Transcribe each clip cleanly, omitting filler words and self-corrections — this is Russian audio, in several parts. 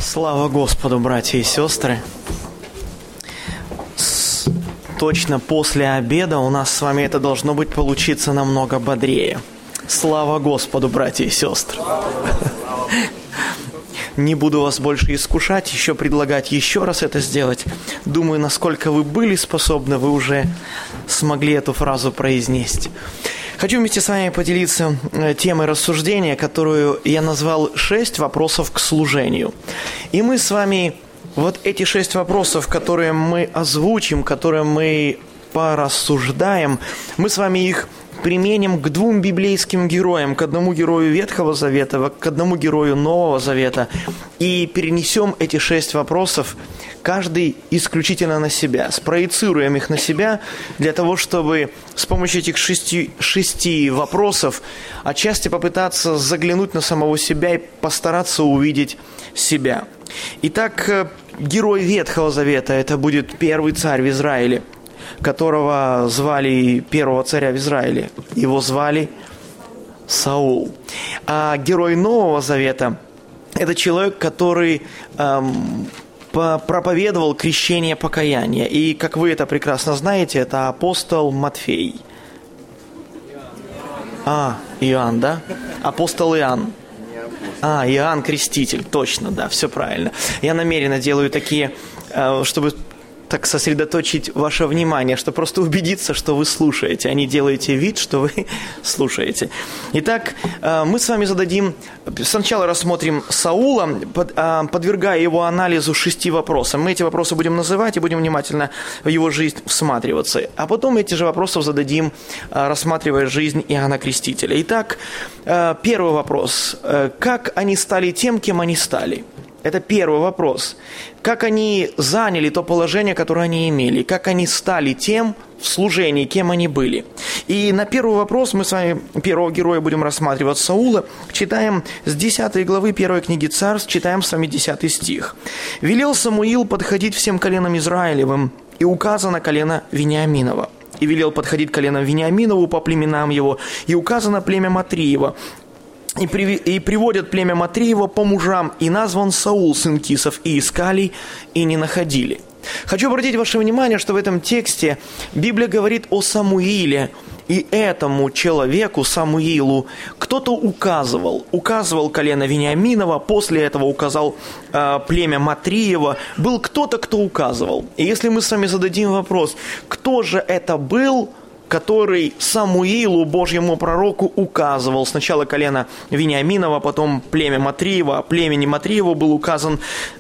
Слава Господу, братья и сестры! Точно после обеда у нас с вами это должно быть получиться намного бодрее. Слава Господу, братья и сестры! Не буду вас больше искушать, еще предлагать еще раз это сделать. Думаю, насколько вы были способны, вы уже смогли эту фразу произнести. Хочу вместе с вами поделиться темой рассуждения, которую я назвал «6 вопросов к служению». И мы с вами вот эти 6 вопросов, которые мы озвучим, которые мы порассуждаем, мы с вами их применим к 2 библейским героям, к одному герою Ветхого Завета, к одному герою Нового Завета, и перенесем эти 6 вопросов, каждый исключительно на себя, спроецируем их на себя, для того, чтобы с помощью этих 6 вопросов отчасти попытаться заглянуть на самого себя и постараться увидеть себя. Итак, герой Ветхого Завета – это будет первый царь в Израиле, которого звали первого царя в Израиле. Его звали Саул. А герой Нового Завета – это человек, который проповедовал крещение покаяния. И, как вы это прекрасно знаете, это апостол Матфей. Иоанн, да? Апостол Иоанн. Иоанн Креститель, точно, да, все правильно. Я намеренно делаю такие, чтобы так сосредоточить ваше внимание, чтобы просто убедиться, что вы слушаете, а не делаете вид, что вы слушаете. Итак, мы с вами сначала рассмотрим Саула, подвергая его анализу 6 вопросов. Мы эти вопросы будем называть и будем внимательно в его жизнь всматриваться. А потом эти же вопросы зададим, рассматривая жизнь Иоанна Крестителя. Итак, первый вопрос. Как они стали тем, кем они стали? Это первый вопрос. Как они заняли то положение, которое они имели? Как они стали тем в служении, кем они были? И на первый вопрос мы с вами первого героя будем рассматривать Саула. Читаем с 10 главы 1 книги Царств, читаем с вами 10 стих. «Велел Самуил подходить всем коленам Израилевым, и указано колено Вениаминова. И велел подходить коленом Вениаминову по племенам его, и указано племя Матриева. И приводят племя Матриева по мужам, и назван Саул, сын Кисов, и искали, и не находили». Хочу обратить ваше внимание, что в этом тексте Библия говорит о Самуиле, и этому человеку, Самуилу, кто-то указывал колено Вениаминова, после этого указал племя Матриева, был кто-то, кто указывал. И если мы с вами зададим вопрос, кто же это был, который Самуилу, Божьему пророку, указывал. Сначала колено Вениаминова, потом племя Матриева. Племени Матриева был указан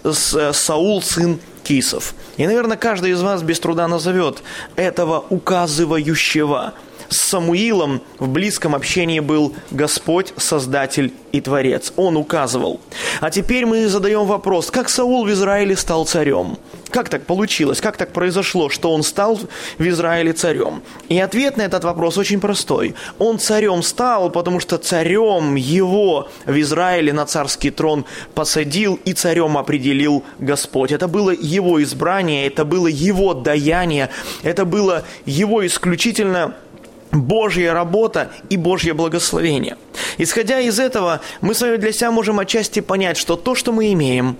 Саул, сын Кисов. И, наверное, каждый из вас без труда назовет этого указывающего. С Самуилом в близком общении был Господь, Создатель и Творец. Он указывал. А теперь мы задаем вопрос, как Саул в Израиле стал царем? Как так получилось? Как так произошло, что он стал в Израиле царем? И ответ на этот вопрос очень простой. Он царем стал, потому что царем его в Израиле на царский трон посадил и царем определил Господь. Это было его избрание, это было его даяние, это было его исключительно Божья работа и Божье благословение. Исходя из этого, мы с вами для себя можем отчасти понять, что то, что мы имеем,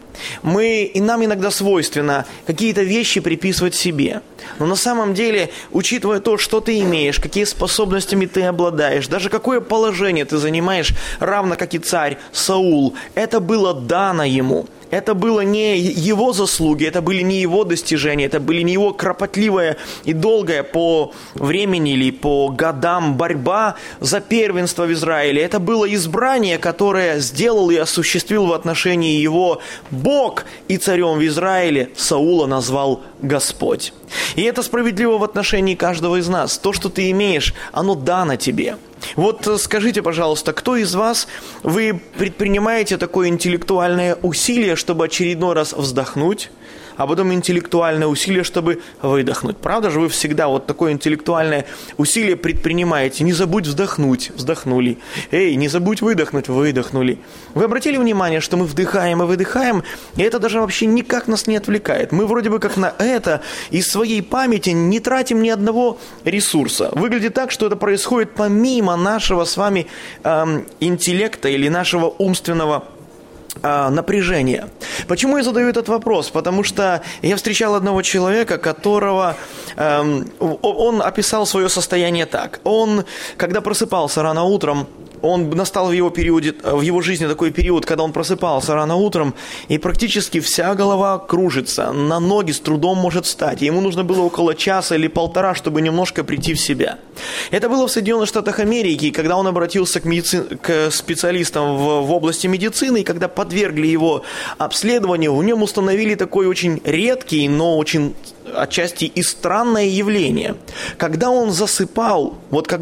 и нам иногда свойственно какие-то вещи приписывать себе. Но на самом деле, учитывая то, что ты имеешь, какие способностями ты обладаешь, даже какое положение ты занимаешь, равно как и царь Саул, это было дано ему. Это было не его заслуги, это были не его достижения, это были не его кропотливая и долгая по времени или по годам борьба за первенство в Израиле. Это было избрание, которое сделал и осуществил в отношении его Бог, и царем в Израиле Саула назвал Господь. И это справедливо в отношении каждого из нас. То, что ты имеешь, оно дано тебе. Вот скажите, пожалуйста, кто из вас, вы предпринимаете такое интеллектуальное усилие, чтобы очередной раз вздохнуть, а потом интеллектуальное усилие, чтобы выдохнуть? Правда же, вы всегда вот такое интеллектуальное усилие предпринимаете? Не забудь вздохнуть, вздохнули. Не забудь выдохнуть, выдохнули. Вы обратили внимание, что мы вдыхаем и выдыхаем, и это даже вообще никак нас не отвлекает. Мы вроде бы как на это из своей памяти не тратим ни одного ресурса. Выглядит так, что это происходит помимо нашего с вами интеллекта или нашего умственного напряжение. Почему я задаю этот вопрос? Потому что я встречал одного человека, которого... он описал свое состояние так. Он, когда просыпался рано утром, настал в его жизни такой период, когда он просыпался рано утром, и практически вся голова кружится, на ноги с трудом может встать. Ему нужно было около часа или полтора, чтобы немножко прийти в себя. Это было в Соединенных Штатах Америки, когда он обратился к специалистам в области медицины, и когда подвергли его обследованию, в нем установили такой очень редкий, но очень отчасти и странное явление. Когда он засыпал,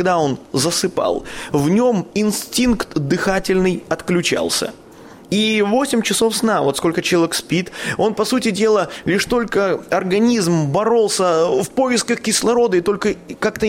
в нем инстинкт дыхательный отключался. И 8 часов сна, вот сколько человек спит, он, по сути дела, лишь только организм боролся в поисках кислорода, и только как-то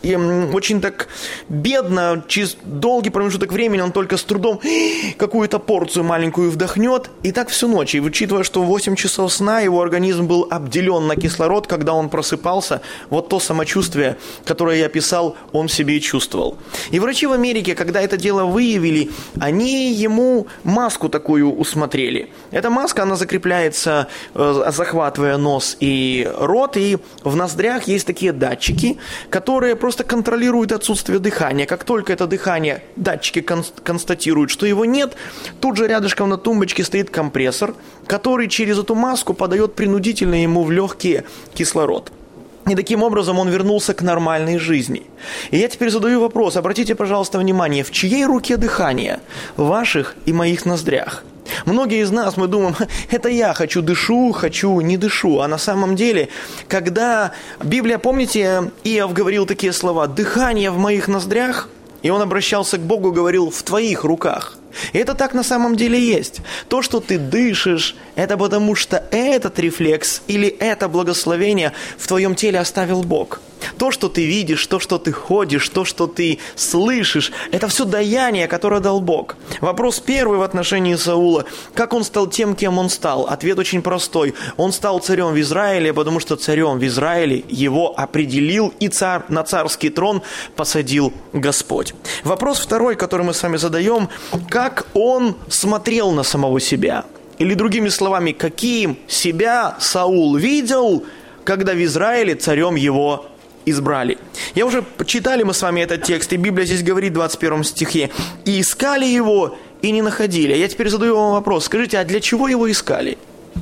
очень так бедно, через долгий промежуток времени он только с трудом какую-то порцию маленькую вдохнет, и так всю ночь. И учитывая, что 8 часов сна его организм был обделен на кислород, когда он просыпался, вот то самочувствие, которое я описал, он в себе и чувствовал. И врачи в Америке, когда это дело выявили, они ему маску такую усмотрели. Эта маска, она закрепляется, захватывая нос и рот, и в ноздрях есть такие датчики, которые просто контролируют отсутствие дыхания. Как только это дыхание, датчики констатируют, что его нет, тут же рядышком на тумбочке стоит компрессор, который через эту маску подает принудительно ему в легкие кислород. И таким образом он вернулся к нормальной жизни. И я теперь задаю вопрос, обратите, пожалуйста, внимание, в чьей руке дыхание? В ваших и моих ноздрях. Многие из нас, мы думаем, это я хочу дышу, хочу не дышу. А на самом деле, когда Библия, помните, Иов говорил такие слова: «Дыхание в моих ноздрях», и он обращался к Богу, говорил: «В твоих руках». И это так на самом деле есть. То, что ты дышишь, это потому что этот рефлекс или это благословение в твоем теле оставил Бог. То, что ты видишь, то, что ты ходишь, то, что ты слышишь, это все даяние, которое дал Бог. Вопрос первый в отношении Саула: как он стал тем, кем он стал? Ответ очень простой. Он стал царем в Израиле, потому что царем в Израиле его определил и на царский трон посадил Господь. Вопрос второй, который мы с вами задаем: как он смотрел на самого себя? Или другими словами, каким себя Саул видел, когда в Израиле царем его избрали? Я уже читали мы с вами этот текст, и Библия здесь говорит в 21 стихе: «И искали его, и не находили». Я теперь задаю вам вопрос. Скажите, а для чего его искали?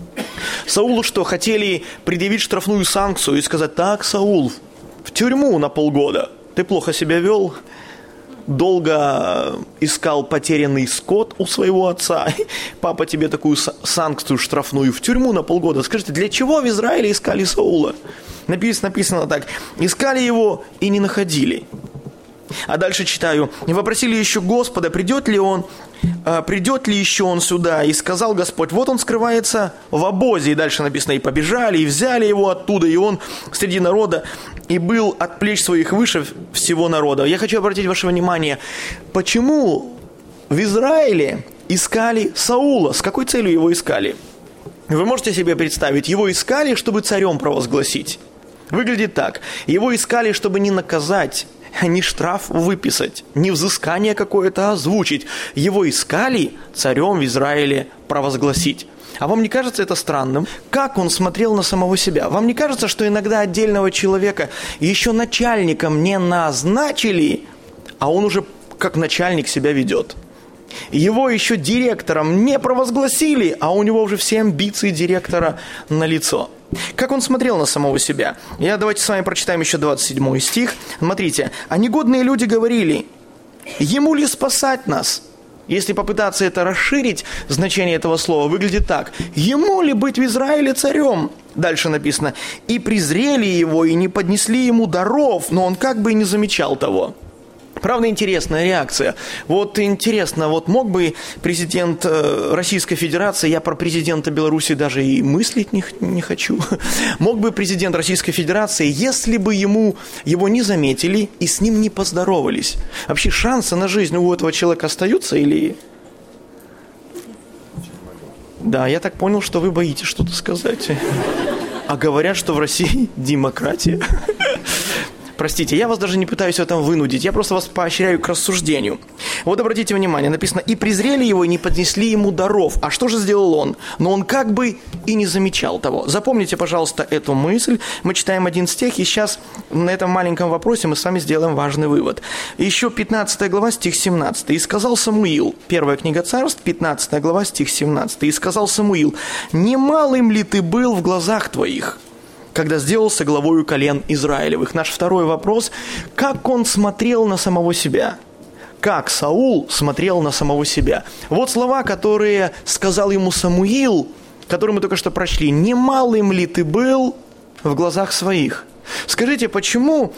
Саулу что, хотели предъявить штрафную санкцию и сказать: так, Саул, в тюрьму на полгода, ты плохо себя вел, долго искал потерянный скот у своего отца, папа тебе такую санкцию штрафную, в тюрьму на полгода. Скажите, для чего в Израиле искали Саула? Написано так: искали его и не находили. А дальше читаю: и вопросили еще Господа, придет ли еще он сюда. И сказал Господь: вот он скрывается в обозе. И дальше написано: и побежали, и взяли его оттуда, и он среди народа, и был от плеч своих выше всего народа. Я хочу обратить ваше внимание, почему в Израиле искали Саула, с какой целью его искали? Вы можете себе представить, его искали, чтобы царем провозгласить. Выглядит так: его искали, чтобы не наказать, не штраф выписать, не взыскание какое-то озвучить. Его искали царем в Израиле провозгласить. А вам не кажется это странным? Как он смотрел на самого себя? Вам не кажется, что иногда отдельного человека еще начальником не назначили, а он уже как начальник себя ведет? Его еще директором не провозгласили, а у него уже все амбиции директора налицо. Как он смотрел на самого себя? Давайте с вами прочитаем еще 27 стих. Смотрите. «А негодные люди говорили: ему ли спасать нас?» Если попытаться это расширить, значение этого слова выглядит так: ему ли быть в Израиле царем? Дальше написано: и презрели его, и не поднесли ему даров, но он как бы и не замечал того. Правда, интересная реакция. Вот интересно, вот мог бы президент Российской Федерации, я про президента Беларуси даже и мыслить не хочу, мог бы президент Российской Федерации, если бы его не заметили и с ним не поздоровались. Вообще шансы на жизнь у этого человека остаются или... Да, я так понял, что вы боитесь что-то сказать. А говорят, что в России демократия. Простите, я вас даже не пытаюсь в этом вынудить, я просто вас поощряю к рассуждению. Вот обратите внимание, написано, и презрели его, и не поднесли ему даров. А что же сделал он? Но он как бы и не замечал того. Запомните, пожалуйста, эту мысль. Мы читаем один стих, и сейчас на этом маленьком вопросе мы с вами сделаем важный вывод. Еще 15 глава, стих 17. «И сказал Самуил», первая книга Царств, 15 глава, стих 17. «И сказал Самуил, немалым ли ты был в глазах твоих, когда сделался главою колен Израилевых?» Наш второй вопрос, как он смотрел на самого себя? Как Саул смотрел на самого себя? Вот слова, которые сказал ему Самуил, которые мы только что прочли. «Немалым ли ты был в глазах своих?» Скажите, почему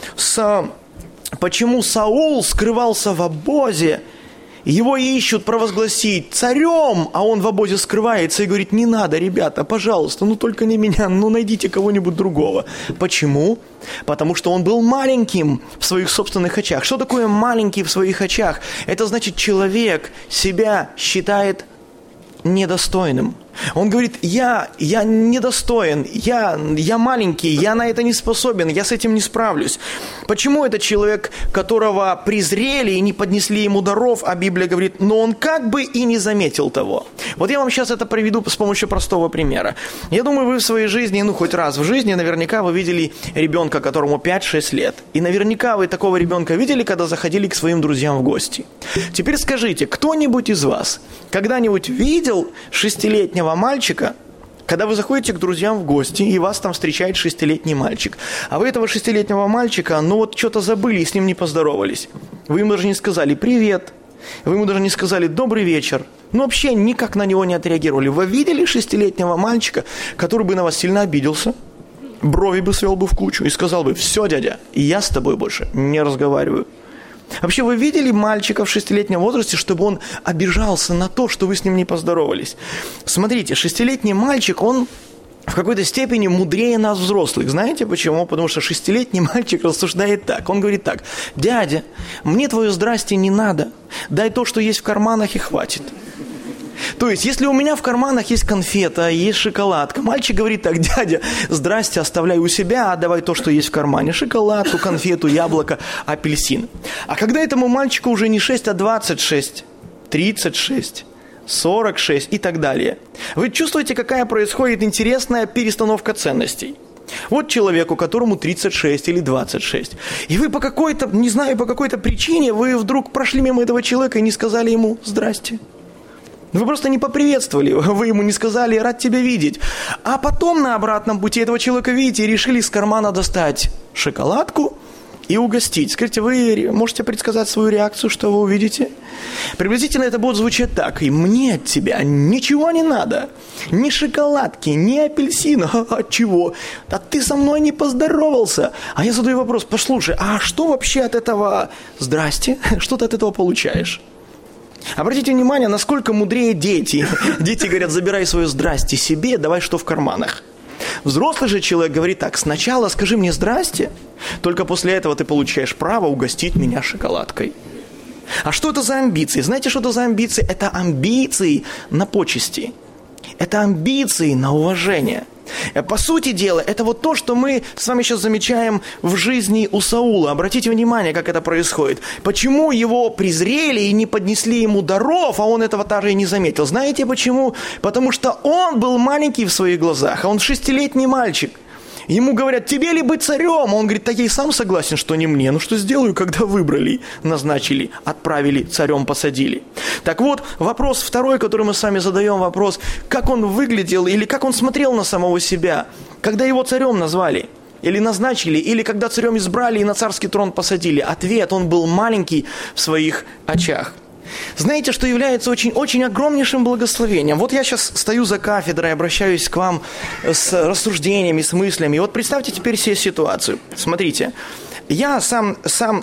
Саул скрывался в обозе? Его ищут провозгласить царем, а он в обозе скрывается и говорит, не надо, ребята, пожалуйста, только не меня, найдите кого-нибудь другого. Почему? Потому что он был маленьким в своих собственных очах. Что такое маленький в своих очах? Это значит, человек себя считает недостойным. Он говорит, я недостоин, я маленький, я на это не способен, я с этим не справлюсь. Почему этот человек, которого презрели и не поднесли ему даров, а Библия говорит, но он как бы и не заметил того. Вот я вам сейчас это приведу с помощью простого примера. Я думаю, вы в своей жизни, хоть раз в жизни, наверняка вы видели ребенка, которому 5-6 лет. И наверняка вы такого ребенка видели, когда заходили к своим друзьям в гости. Теперь скажите, кто-нибудь из вас когда-нибудь видел 6-летнего мальчика, когда вы заходите к друзьям в гости, и вас там встречает 6-летний мальчик, а вы этого 6-летнего мальчика, что-то забыли и с ним не поздоровались. Вы ему даже не сказали «привет», вы ему даже не сказали «добрый вечер», вообще никак на него не отреагировали. Вы видели 6-летнего мальчика, который бы на вас сильно обиделся, брови бы свел бы в кучу и сказал бы «все, дядя, я с тобой больше не разговариваю». Вообще, вы видели мальчика в 6-летнем возрасте, чтобы он обижался на то, что вы с ним не поздоровались? Смотрите, 6-летний мальчик, он в какой-то степени мудрее нас, взрослых. Знаете почему? Потому что 6-летний мальчик рассуждает так. Он говорит так: «Дядя, мне твое здрасте не надо. Дай то, что есть в карманах, и хватит». То есть, если у меня в карманах есть конфета, есть шоколадка, мальчик говорит так: «Дядя, здрасте, оставляй у себя, а давай то, что есть в кармане. Шоколадку, конфету, яблоко, апельсин». А когда этому мальчику уже не 6, а 26, 36, 46 и так далее, вы чувствуете, какая происходит интересная перестановка ценностей? Вот человеку, которому 36 или 26, и вы по какой-то причине, вы вдруг прошли мимо этого человека и не сказали ему «здрасте». Вы просто не поприветствовали, вы ему не сказали «рад тебя видеть». А потом на обратном пути этого человека видите и решили из кармана достать шоколадку и угостить. Скажите, вы можете предсказать свою реакцию, что вы увидите? Приблизительно это будет звучать так: «И мне от тебя ничего не надо, ни шоколадки, ни апельсина». От чего? А ты со мной не поздоровался. А я задаю вопрос: послушай, а что вообще от этого «здрасте», что ты от этого получаешь? Обратите внимание, насколько мудрее дети. Дети говорят: забирай свое «здрасте» себе, давай что в карманах. Взрослый же человек говорит так: сначала скажи мне «здрасте», только после этого ты получаешь право угостить меня шоколадкой. А что это за амбиции? Знаете, что это за амбиции? Это амбиции на почести. Это амбиции на уважение. По сути дела, это вот то, что мы с вами сейчас замечаем в жизни у Саула. Обратите внимание, как это происходит. Почему его презрели и не поднесли ему даров, а он этого даже и не заметил? Знаете почему? Потому что он был маленький в своих глазах, а он 6-летний мальчик. Ему говорят: тебе ли быть царем? Он говорит: так я и сам согласен, что не мне. Что сделаю, когда выбрали, назначили, отправили, царем посадили? Так вот, вопрос второй, который мы с вами задаем, вопрос: как он выглядел или как он смотрел на самого себя, когда его царем назвали, или назначили, или когда царем избрали и на царский трон посадили? Ответ: он был маленький в своих очах. Знаете, что является очень огромнейшим благословением? Вот я сейчас стою за кафедрой, обращаюсь к вам с рассуждениями, с мыслями. И вот представьте теперь себе ситуацию. Смотрите, я сам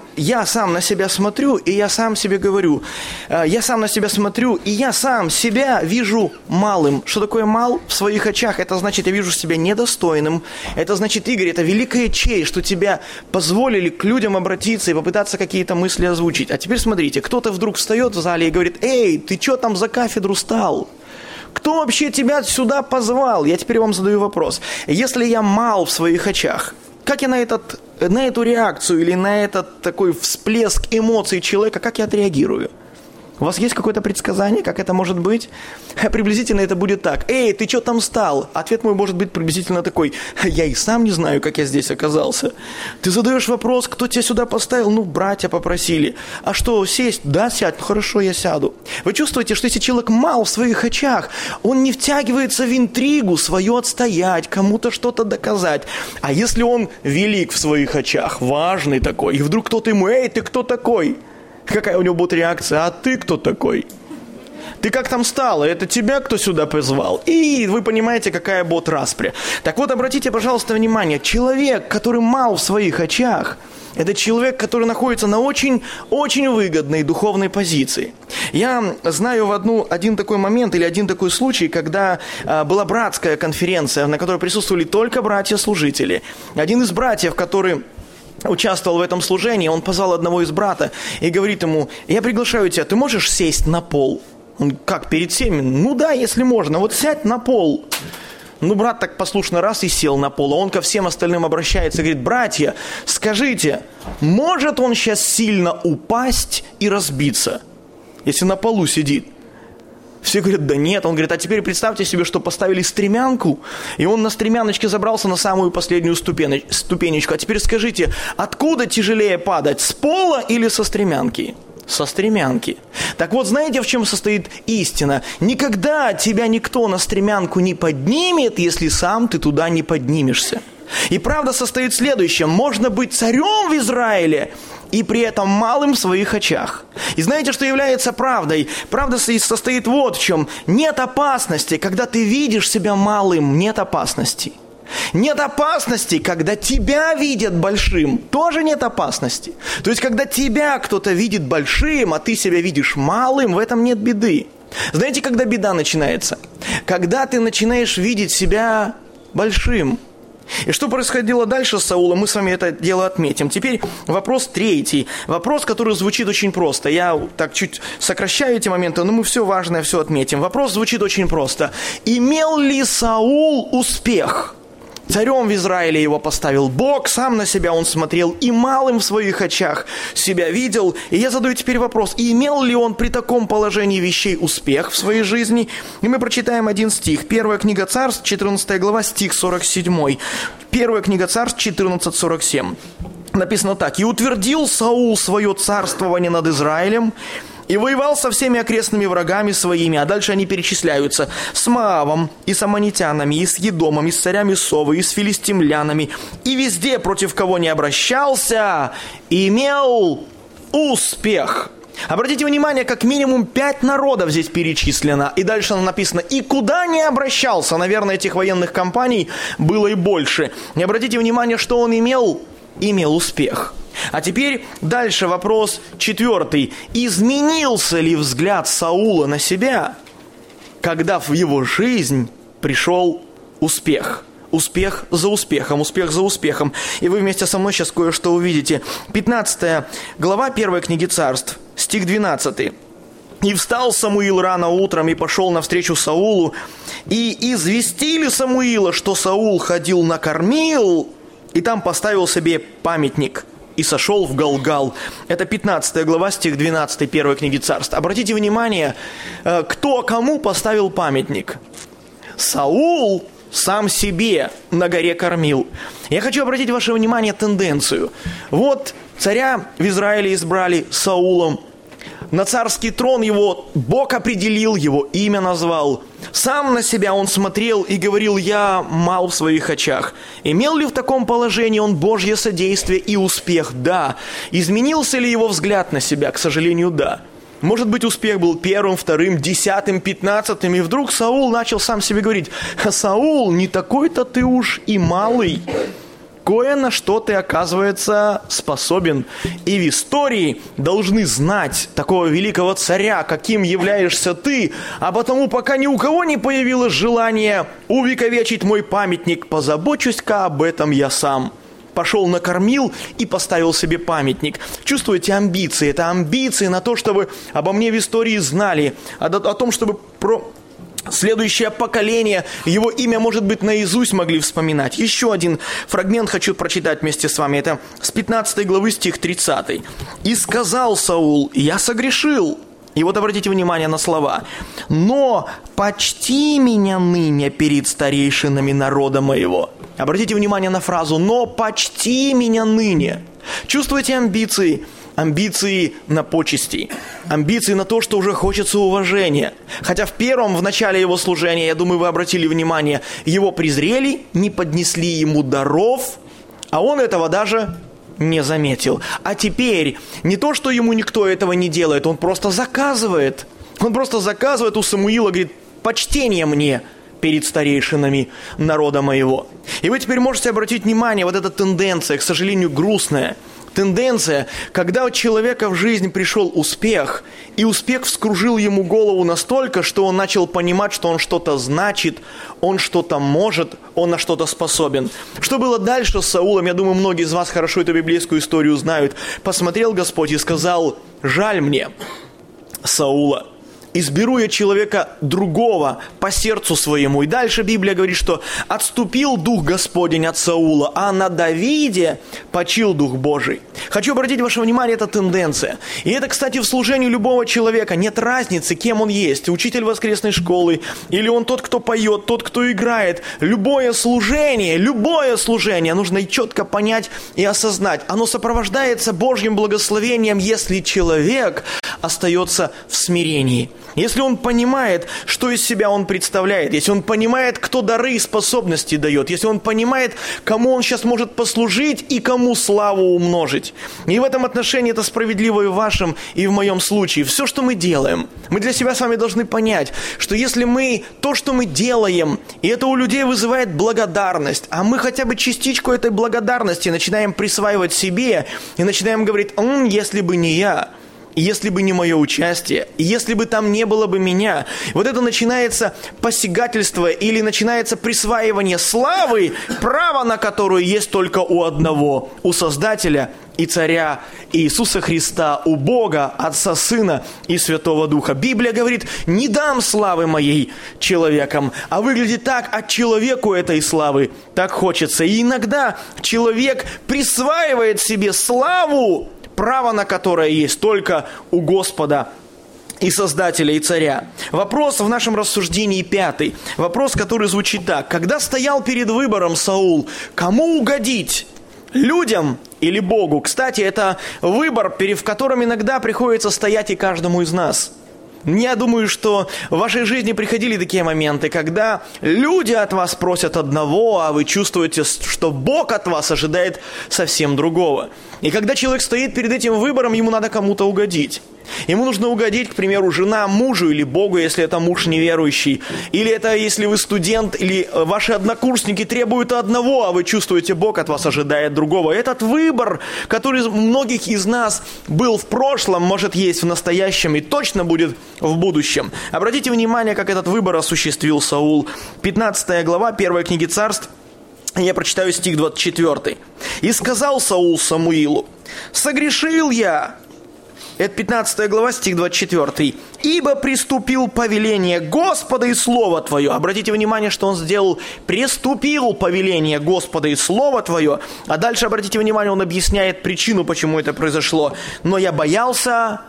на себя смотрю, и я сам себе говорю. Я сам на себя смотрю, и я сам себя вижу малым. Что такое мал? В своих очах. Это значит, я вижу себя недостойным. Это значит, Игорь, это великая честь, что тебя позволили к людям обратиться и попытаться какие-то мысли озвучить. А теперь смотрите, кто-то вдруг встает в зале и говорит: «Эй, ты что там за кафедру стал? Кто вообще тебя сюда позвал?» Я теперь вам задаю вопрос. Если я мал в своих очах, как я на эту реакцию или на этот такой всплеск эмоций человека, как я отреагирую? У вас есть какое-то предсказание, как это может быть? Приблизительно это будет так. «Эй, ты что там стал?» Ответ мой может быть приблизительно такой. «Я и сам не знаю, как я здесь оказался». Ты задаешь вопрос, кто тебя сюда поставил? Ну, братья попросили. А что, сесть? Да, сядь. Ну, хорошо, я сяду. Вы чувствуете, что если человек мал в своих очах, он не втягивается в интригу свое отстоять, кому-то что-то доказать. А если он велик в своих очах, важный такой, и вдруг кто-то ему: «Эй, ты кто такой?» Какая у него будет реакция? «А ты кто такой? Ты как там стала? Это тебя кто сюда позвал?» И вы понимаете, какая будет распря. Так вот, обратите, пожалуйста, внимание. Человек, который мал в своих очах, это человек, который находится на очень выгодной духовной позиции. Я знаю один такой момент или один такой случай, когда была братская конференция, на которой присутствовали только братья-служители. Один из братьев, который участвовал в этом служении, он позвал одного из брата и говорит ему: «Я приглашаю тебя, ты можешь сесть на пол?» Он: «Как, перед всеми?» «Ну да, если можно, вот сядь на пол». Ну, брат так послушно раз и сел на пол, а он ко всем остальным обращается и говорит: «Братья, скажите, может он сейчас сильно упасть и разбиться, если на полу сидит?» Все говорят: «Да нет». Он говорит: «А теперь представьте себе, что поставили стремянку, и он на стремяночке забрался на самую последнюю ступенечку. А теперь скажите, откуда тяжелее падать, с пола или со стремянки?» Со стремянки. Так вот, знаете, в чем состоит истина? Никогда тебя никто на стремянку не поднимет, если сам ты туда не поднимешься. И правда состоит в следующем: можно быть царем в Израиле и при этом малым в своих очах. И знаете, что является правдой? Правда состоит вот в чем. Нет опасности, когда ты видишь себя малым, нет опасности. Нет опасности, когда тебя видят большим, тоже нет опасности. То есть, когда тебя кто-то видит большим, а ты себя видишь малым, в этом нет беды. Знаете, когда беда начинается? Когда ты начинаешь видеть себя большим. И что происходило дальше с Саулом, мы с вами это дело отметим. Теперь вопрос третий. Вопрос, который звучит очень просто. Я так чуть сокращаю эти моменты, но мы все важное все отметим. Вопрос звучит очень просто. Имел ли Саул успех? Царем в Израиле его поставил Бог, сам на себя он смотрел и малым в своих очах себя видел. И я задаю теперь вопрос: имел ли он при таком положении вещей успех в своей жизни? И мы прочитаем один стих. Первая книга Царств, 14 глава, стих 47. Первая книга Царств, 14:47. Написано так: «И утвердил Саул свое царствование над Израилем, и воевал со всеми окрестными врагами своими». А дальше они перечисляются: с Моавом, и с аммонитянами, и с Едомом, и с царями Совы, и с филистимлянами. И везде, против кого не обращался, имел успех. Обратите внимание, как минимум 5 народов здесь перечислено. И дальше написано: и куда не обращался. Наверное, этих военных кампаний было и больше. И обратите внимание, что он имел успех. А теперь дальше вопрос 4. Изменился ли взгляд Саула на себя, когда в его жизнь пришел успех? Успех за успехом, успех за успехом. И вы вместе со мной сейчас кое-что увидите. 15 глава 1 книги Царств, стих 12. «И встал Самуил рано утром и пошел навстречу Саулу, и известили Самуила, что Саул ходил на Кармил, и там поставил себе памятник, и сошел в Галгал». Это 15 глава, стих 12 1 книги Царств. Обратите внимание, кто кому поставил памятник. Саул сам себе на горе Кармил. Я хочу обратить ваше внимание тенденцию. Вот царя в Израиле избрали Саулом. На царский трон его Бог определил, его имя назвал. Сам на себя он смотрел и говорил: «Я мал в своих очах». Имел ли в таком положении он Божье содействие и успех? Да. Изменился ли его взгляд на себя? К сожалению, да. Может быть, успех был 1, 2, 10, 15, и вдруг Саул начал сам себе говорить: «Саул, не такой-то ты уж и малый. Кое на что ты, оказывается, способен». И в истории должны знать такого великого царя, каким являешься ты, а потому, пока ни у кого не появилось желание увековечить мой памятник, позабочусь-ка об этом я сам. Пошел на Кармил и поставил себе памятник. Чувствуете амбиции? Это амбиции на то, чтобы обо мне в истории знали, о том, чтобы про следующее поколение его имя, может быть, наизусть могли вспоминать. Еще один фрагмент хочу прочитать вместе с вами. Это с 15 главы, стих 30. «И сказал Саул: я согрешил, И вот обратите внимание на слова. «Но почти меня ныне перед старейшинами народа моего». Обратите внимание на фразу «но почти меня ныне». Чувствуете амбиции? Амбиции на почести, амбиции на то, что уже хочется уважения. Хотя в начале его служения, я думаю, вы обратили внимание, его презрели, не поднесли ему даров, а он этого даже не заметил. А теперь не то, что ему никто этого не делает, он просто заказывает. Он просто заказывает у Самуила, говорит, почтение мне перед старейшинами народа моего. И вы теперь можете обратить внимание, вот эта тенденция, к сожалению, грустная, тенденция, когда у человека в жизнь пришел успех, и успех вскружил ему голову настолько, что он начал понимать, что он что-то значит, он что-то может, он на что-то способен. Что было дальше с Саулом, я думаю, многие из вас хорошо эту библейскую историю знают. Посмотрел Господь и сказал: «Жаль мне Саула. Изберу я человека другого по сердцу своему». И дальше Библия говорит, что «отступил Дух Господень от Саула, а на Давиде почил Дух Божий». Хочу обратить ваше внимание, это тенденция. И это, кстати, в служении любого человека. Нет разницы, кем он есть. Учитель воскресной школы, или он тот, кто поет, тот, кто играет. Любое служение нужно четко понять и осознать. Оно сопровождается Божьим благословением, если человек остается в смирении. Если он понимает, что из себя он представляет, если он понимает, кто дары и способности дает, если он понимает, кому он сейчас может послужить и кому славу умножить. И в этом отношении это справедливо и в вашем, и в моем случае. Все, что мы делаем, мы для себя с вами должны понять, что если мы то, что мы делаем, и это у людей вызывает благодарность, а мы хотя бы частичку этой благодарности начинаем присваивать себе и начинаем говорить: если бы не я, если бы не мое участие, если бы там не было бы меня, вот это начинается посягательство или начинается присваивание славы, право на которую есть только у одного, у Создателя и Царя Иисуса Христа, у Бога, Отца, Сына и Святого Духа. Библия говорит: «Не дам славы моей человекам», а выглядит так: от человеку этой славы так хочется. И иногда человек присваивает себе славу, право на которое есть только у Господа и Создателя, и Царя. Вопрос в нашем рассуждении 5. Вопрос, который звучит так. Когда стоял перед выбором Саул, кому угодить? Людям или Богу? Кстати, это выбор, в котором иногда приходится стоять и каждому из нас. Я думаю, что в вашей жизни приходили такие моменты, когда люди от вас просят одного, а вы чувствуете, что Бог от вас ожидает совсем другого. И когда человек стоит перед этим выбором, ему надо кому-то угодить. Ему нужно угодить, к примеру, жена мужу или Богу, если это муж неверующий. Или это если вы студент, или ваши однокурсники требуют одного, а вы чувствуете, Бог от вас ожидает другого. Этот выбор, который у многих из нас был в прошлом, может есть в настоящем и точно будет в будущем. Обратите внимание, как этот выбор осуществил Саул. 15 глава 1 книги Царств. Я прочитаю стих 24. «И сказал Саул Самуилу: согрешил я». Это 15 глава, стих 24. «Ибо приступил повеление Господа и Слово Твое». Обратите внимание, что он сделал. Приступил повеление Господа и Слово Твое. А дальше, обратите внимание, он объясняет причину, почему это произошло. «Но я боялся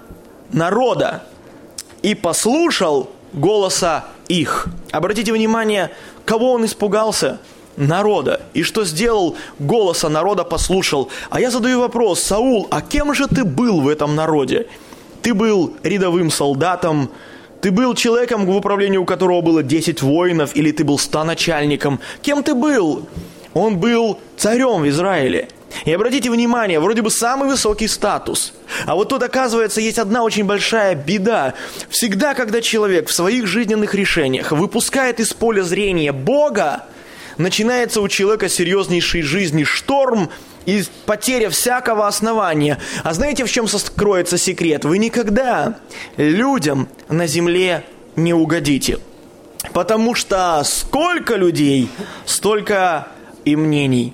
народа и послушал голоса их». Обратите внимание, кого он испугался? Народа. И что сделал? Голоса народа послушал. А я задаю вопрос: Саул, а кем же ты был в этом народе? Ты был рядовым солдатом, ты был человеком, в управлении у которого было 10 воинов, или ты был станачальником? Кем ты был? Он был царем в Израиле. И обратите внимание, вроде бы самый высокий статус. А вот тут, оказывается, есть одна очень большая беда. Всегда, когда человек в своих жизненных решениях выпускает из поля зрения Бога, начинается у человека серьезнейший жизни шторм и потеря всякого основания. А знаете, в чем кроется секрет? Вы никогда людям на земле не угодите. Потому что сколько людей, столько и мнений.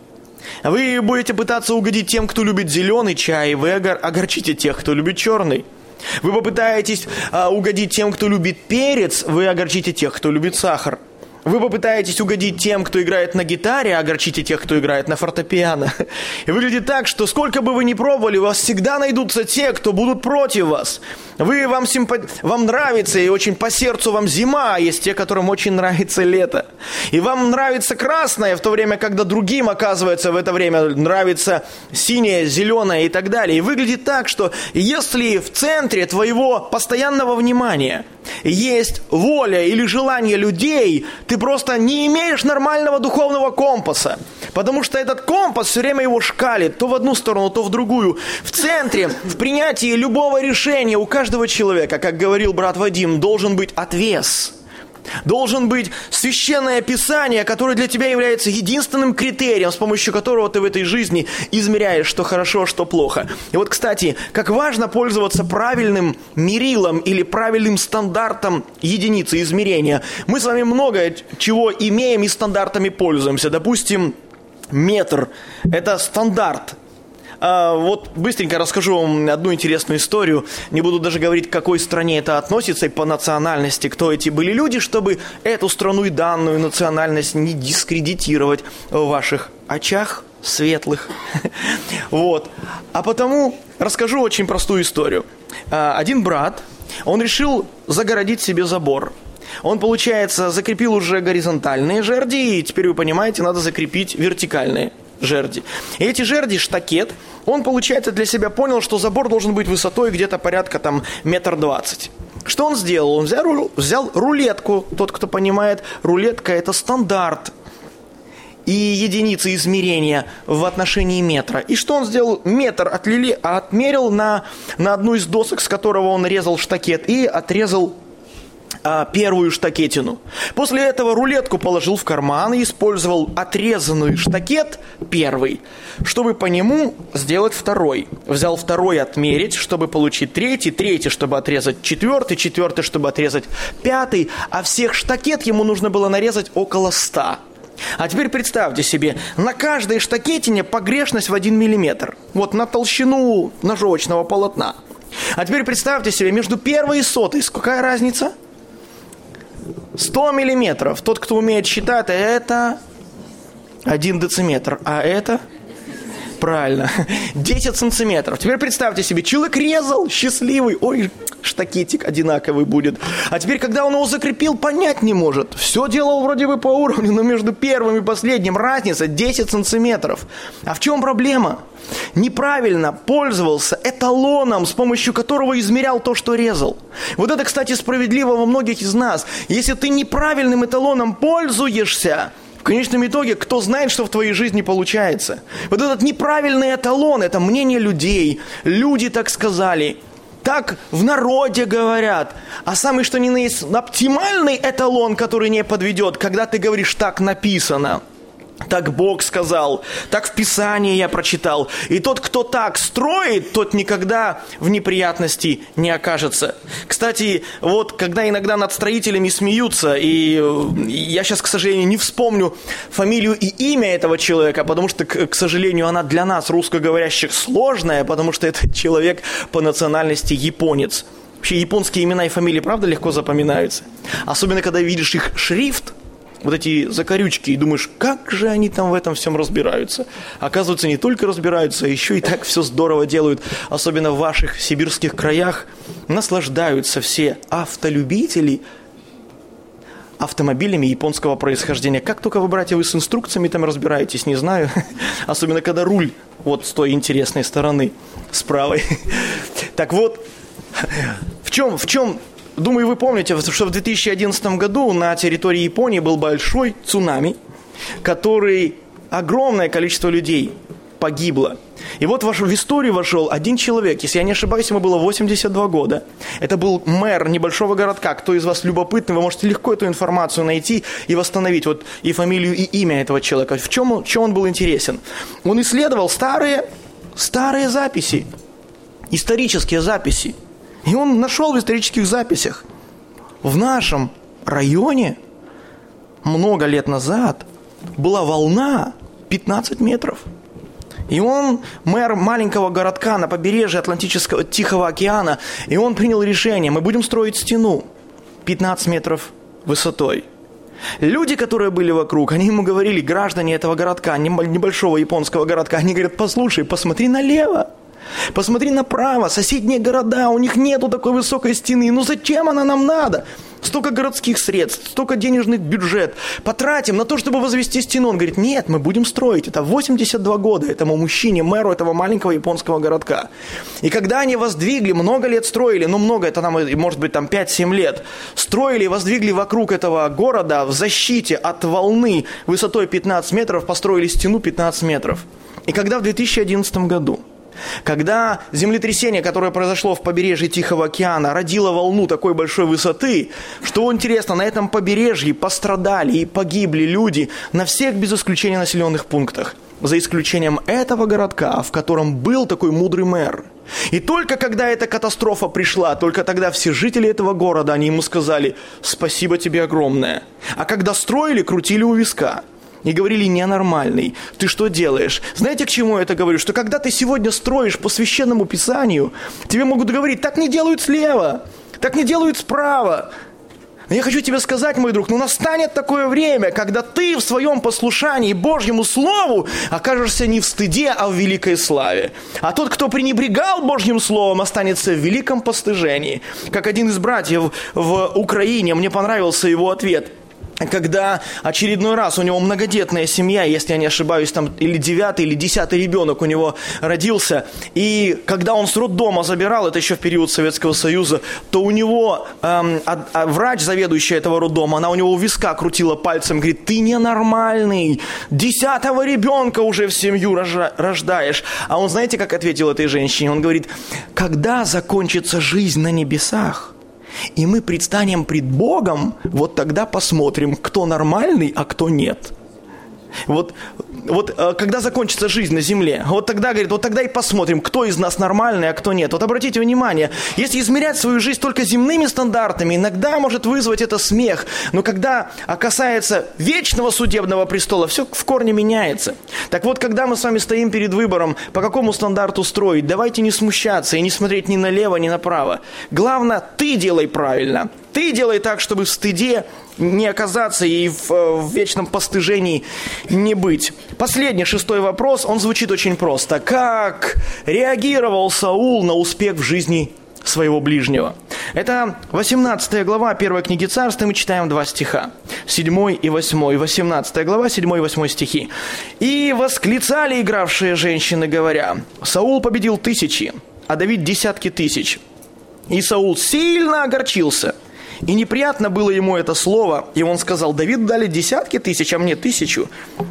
Вы будете пытаться угодить тем, кто любит зеленый чай, вы огорчите тех, кто любит черный. Вы попытаетесь угодить тем, кто любит перец, вы огорчите тех, кто любит сахар. вы попытаетесь угодить тем, кто играет на гитаре, а огорчите тех, кто играет на фортепиано. И выглядит так, что сколько бы вы ни пробовали, у вас всегда найдутся те, кто будут против вас. Вам нравится и очень по сердцу вам зима, а есть те, которым очень нравится лето. И вам нравится красное, в то время, когда другим, оказывается, в это время нравится синее, зеленое и так далее. И выглядит так, что если в центре твоего постоянного внимания есть воля или желание людей, ты просто не имеешь нормального духовного компаса. Потому что этот компас все время его шкалит, то в одну сторону, то в другую. В центре, в принятии любого решения у каждого человека, как говорил брат Вадим, должен быть отвес. Должен быть священное писание, которое для тебя является единственным критерием, с помощью которого ты в этой жизни измеряешь, что хорошо, что плохо. И вот, кстати, как важно пользоваться правильным мерилом или правильным стандартом единицы измерения. Мы с вами много чего имеем и стандартами пользуемся. Допустим, метр – это стандарт. Вот быстренько расскажу вам одну интересную историю. Не буду даже говорить, к какой стране это относится и по национальности, кто эти были люди, чтобы эту страну и данную национальность не дискредитировать в ваших очах светлых. Вот. А потому расскажу очень простую историю. Один брат, он решил загородить себе забор. Он, получается, закрепил уже горизонтальные жерди, и теперь вы понимаете, надо закрепить вертикальные жерди. И эти жерди, штакет, он, получается, для себя понял, что забор должен быть высотой где-то порядка там 1,20 метра. Что он сделал? Он взял рулетку. Тот, кто понимает, рулетка – это стандарт и единицы измерения в отношении метра. И что он сделал? Метр отмерил на одну из досок, с которого он резал штакет, и отрезал первую штакетину. После этого рулетку положил в карман и использовал отрезанный штакет первый, чтобы по нему сделать второй. Взял второй отмерить, чтобы получить третий, чтобы отрезать четвертый, чтобы отрезать пятый, а всех штакет ему нужно было нарезать около 100. А теперь представьте себе, на каждой штакетине погрешность в 1 миллиметр. Вот на толщину ножовочного полотна. А теперь представьте себе, между первой и 100-й какая разница? 100 миллиметров. Тот, кто умеет считать, это 1 дециметр. А это? Правильно. 10 сантиметров. Теперь представьте себе, человек резал, счастливый. Ой, штакетик одинаковый будет. А теперь, когда он его закрепил, понять не может. Все делал вроде бы по уровню, но между первым и последним разница 10 сантиметров. А в чем проблема? Неправильно пользовался эталоном, с помощью которого измерял то, что резал. Вот это, кстати, справедливо во многих из нас. Если ты неправильным эталоном пользуешься, в конечном итоге, кто знает, что в твоей жизни получается? Вот этот неправильный эталон, это мнение людей. Люди так сказали. Так в народе говорят. А самый что ни на есть оптимальный эталон, который не подведет, когда ты говоришь «так написано». Так Бог сказал, так в Писании я прочитал. И тот, кто так строит, тот никогда в неприятности не окажется. Кстати, вот когда иногда над строителями смеются, и я сейчас, к сожалению, не вспомню фамилию и имя этого человека, потому что, к сожалению, она для нас, русскоговорящих, сложная, потому что этот человек по национальности японец. Вообще японские имена и фамилии, правда, легко запоминаются? Особенно, когда видишь их шрифт, вот эти закорючки, и думаешь, как же они там в этом всем разбираются. Оказывается, не только разбираются, а еще и так все здорово делают. Особенно в ваших сибирских краях наслаждаются все автолюбители автомобилями японского происхождения. Как только вы, братья, вы с инструкциями там разбираетесь, не знаю. Особенно, когда руль вот с той интересной стороны, с правой. Так вот, в чем... Думаю, вы помните, что в 2011 году на территории Японии был большой цунами, который огромное количество людей погибло. И вот в историю вошел один человек, если я не ошибаюсь, ему было 82 года. Это был мэр небольшого городка. Кто из вас любопытный, вы можете легко эту информацию найти и восстановить. Вот и фамилию, и имя этого человека. В чем он был интересен? Он исследовал старые записи, исторические записи. И он нашел в исторических записях, в нашем районе много лет назад была волна 15 метров. И он, мэр маленького городка на побережье Атлантического Тихого океана, и он принял решение, мы будем строить стену 15 метров высотой. Люди, которые были вокруг, они ему говорили, граждане этого городка, небольшого японского городка, они говорят, послушай, посмотри налево, посмотри направо, соседние города, у них нету такой высокой стены, ну зачем она нам надо? Столько городских средств, столько денежных бюджет потратим на то, чтобы возвести стену. Он говорит, нет, мы будем строить. Это 82 года этому мужчине, мэру этого маленького японского городка. И когда они воздвигли, много лет строили, ну много, это нам, может быть, там 5-7 лет, строили и воздвигли вокруг этого города в защите от волны высотой 15 метров, построили стену 15 метров. И когда в 2011 году, когда землетрясение, которое произошло в побережье Тихого океана, родило волну такой большой высоты, что интересно, на этом побережье пострадали и погибли люди на всех без исключения населенных пунктах, за исключением этого городка, в котором был такой мудрый мэр. И только когда эта катастрофа пришла, только тогда все жители этого города, они ему сказали «Спасибо тебе огромное». А когда строили, крутили у виска. И говорили, ненормальный, ты что делаешь? Знаете, к чему я это говорю? Что когда ты сегодня строишь по священному писанию, тебе могут говорить, так не делают слева, так не делают справа. Но я хочу тебе сказать, мой друг, настанет такое время, когда ты в своем послушании Божьему Слову окажешься не в стыде, а в великой славе. А тот, кто пренебрегал Божьим Словом, останется в великом постыжении. Как один из братьев в Украине, мне понравился его ответ. Когда очередной раз у него многодетная семья, если я не ошибаюсь, там или 9-й, или 10-й ребенок у него родился, и когда он с роддома забирал, это еще в период Советского Союза, то у него врач, заведующая этого роддома, она у него у виска крутила пальцем, говорит, ты ненормальный, 10-го ребенка уже в семью рождаешь. А он, знаете, как ответил этой женщине? Он говорит, когда закончится жизнь на небесах, и мы предстанем пред Богом, вот тогда посмотрим, кто нормальный, а кто нет. Вот когда закончится жизнь на земле, вот тогда, говорит, вот тогда и посмотрим, кто из нас нормальный, а кто нет. Вот обратите внимание, если измерять свою жизнь только земными стандартами, иногда может вызвать это смех, но когда касается вечного судебного престола, все в корне меняется. Так вот, когда мы с вами стоим перед выбором, по какому стандарту строить, давайте не смущаться и не смотреть ни налево, ни направо. Главное, ты делай правильно. Ты делай так, чтобы в стыде не оказаться и в вечном постыжении не быть. Последний, 6-й вопрос, он звучит очень просто. Как реагировал Саул на успех в жизни своего ближнего? Это 18 глава 1 книги Царств, мы читаем 2 стиха, 7 и 8, 18 глава, 7 и 8 стихи. «И восклицали игравшие женщины, говоря, Саул победил 1000, а Давид 10 000. И Саул сильно огорчился». И неприятно было ему это слово, и он сказал, Давиду дали 10 000, а мне 1000.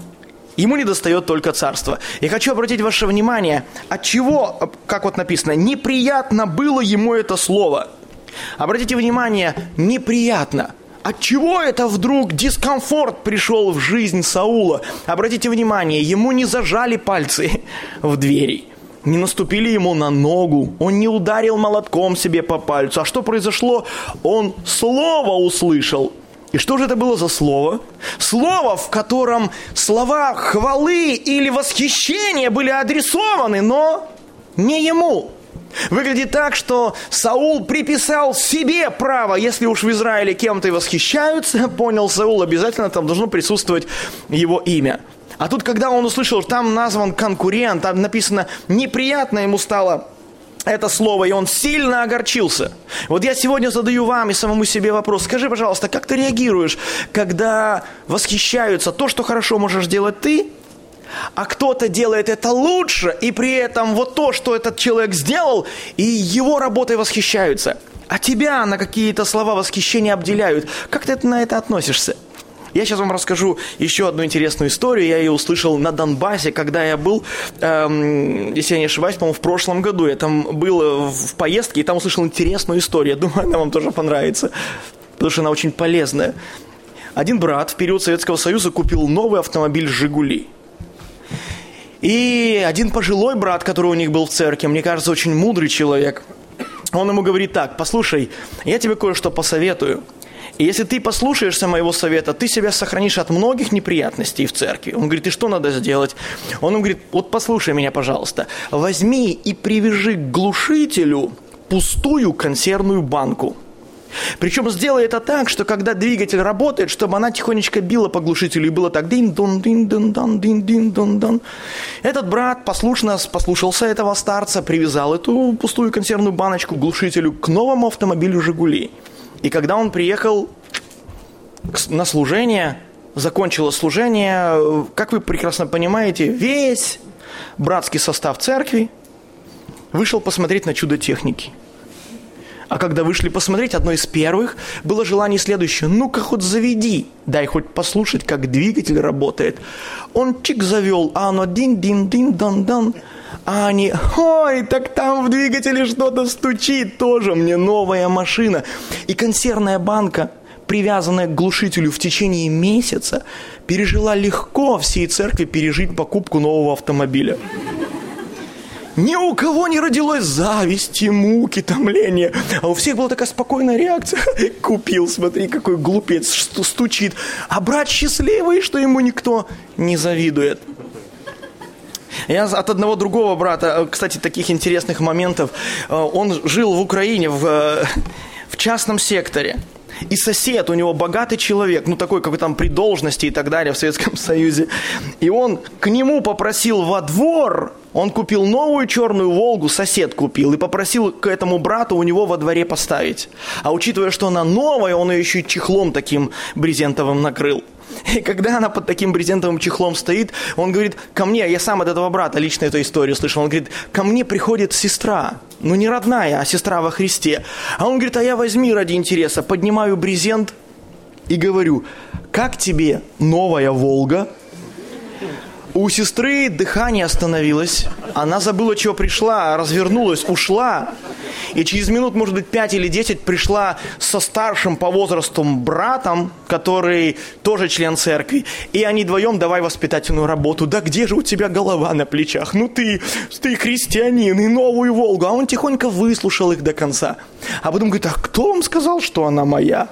Ему недостает только царства. И хочу обратить ваше внимание, от чего, как вот написано, неприятно было ему это слово. Обратите внимание, неприятно. От чего это вдруг дискомфорт пришел в жизнь Саула? Обратите внимание, ему не зажали пальцы в двери. Не наступили ему на ногу, он не ударил молотком себе по пальцу. А что произошло? Он слово услышал. И что же это было за слово? Слово, в котором слова хвалы или восхищения были адресованы, но не ему. Выглядит так, что Саул приписал себе право, если уж в Израиле кем-то и восхищаются, понял Саул, обязательно там должно присутствовать его имя. А тут, когда он услышал, что там назван конкурент, там написано, неприятно ему стало это слово, и он сильно огорчился. Вот я сегодня задаю вам и самому себе вопрос. Скажи, пожалуйста, как ты реагируешь, когда восхищаются то, что хорошо можешь делать ты, а кто-то делает это лучше, и при этом вот то, что этот человек сделал, и его работой восхищаются, а тебя на какие-то слова восхищения обделяют. Как ты на это относишься? Я сейчас вам расскажу еще одну интересную историю. Я ее услышал на Донбассе, когда я был, если я не ошибаюсь, по-моему, в прошлом году. Я там был в поездке и там услышал интересную историю. Я думаю, она вам тоже понравится, потому что она очень полезная. Один брат в период Советского Союза купил новый автомобиль «Жигули». И один пожилой брат, который у них был в церкви, мне кажется, очень мудрый человек, он ему говорит так: послушай, я тебе кое-что посоветую. И если ты послушаешься моего совета, ты себя сохранишь от многих неприятностей в церкви. Он говорит, и что надо сделать? Он ему говорит, вот послушай меня, пожалуйста. Возьми и привяжи к глушителю пустую консервную банку. Причем сделай это так, что когда двигатель работает, чтобы она тихонечко била по глушителю, и было так дин-дон, дин-дон-дон, дин-дин-дон-дон. Этот брат послушался этого старца, привязал эту пустую консервную баночку к глушителю к новому автомобилю «Жигули». И когда он приехал на служение, закончилось служение, как вы прекрасно понимаете, весь братский состав церкви вышел посмотреть на чудо техники. А когда вышли посмотреть, одно из первых было желание следующее. Ну-ка хоть заведи, дай хоть послушать, как двигатель работает. Он чик завел, а оно дин-дин-дин-дон-дон. А они, ой, так там в двигателе что-то стучит, тоже мне новая машина. И консервная банка, привязанная к глушителю в течение месяца, пережила легко всей церкви пережить покупку нового автомобиля. Ни у кого не родилось зависти, муки, томления. А у всех была такая спокойная реакция. Купил, смотри, какой глупец, что стучит. А брат счастливый, что ему никто не завидует. Я от одного другого брата, кстати, таких интересных моментов. Он жил в Украине, в частном секторе. И сосед у него богатый человек, ну такой, как там при должности и так далее в Советском Союзе. И он к нему попросил во двор, он купил новую черную «Волгу», сосед купил, и попросил к этому брату у него во дворе поставить. А учитывая, что она новая, он ее еще и чехлом таким брезентовым накрыл. И когда она под таким брезентовым чехлом стоит, он говорит, ко мне, я сам от этого брата лично эту историю слышал, он говорит, ко мне приходит сестра, ну не родная, а сестра во Христе. А он говорит, а я возьми ради интереса, поднимаю брезент и говорю, как тебе новая «Волга»? У сестры дыхание остановилось, она забыла, чего пришла, развернулась, ушла. И через минут, может быть, 5 или 10 пришла со старшим по возрасту братом, который тоже член церкви. И они вдвоем давай воспитательную работу. Да где же у тебя голова на плечах? Ну ты христианин и новую «Волгу». А он тихонько выслушал их до конца. А потом говорит, а кто вам сказал, что она моя?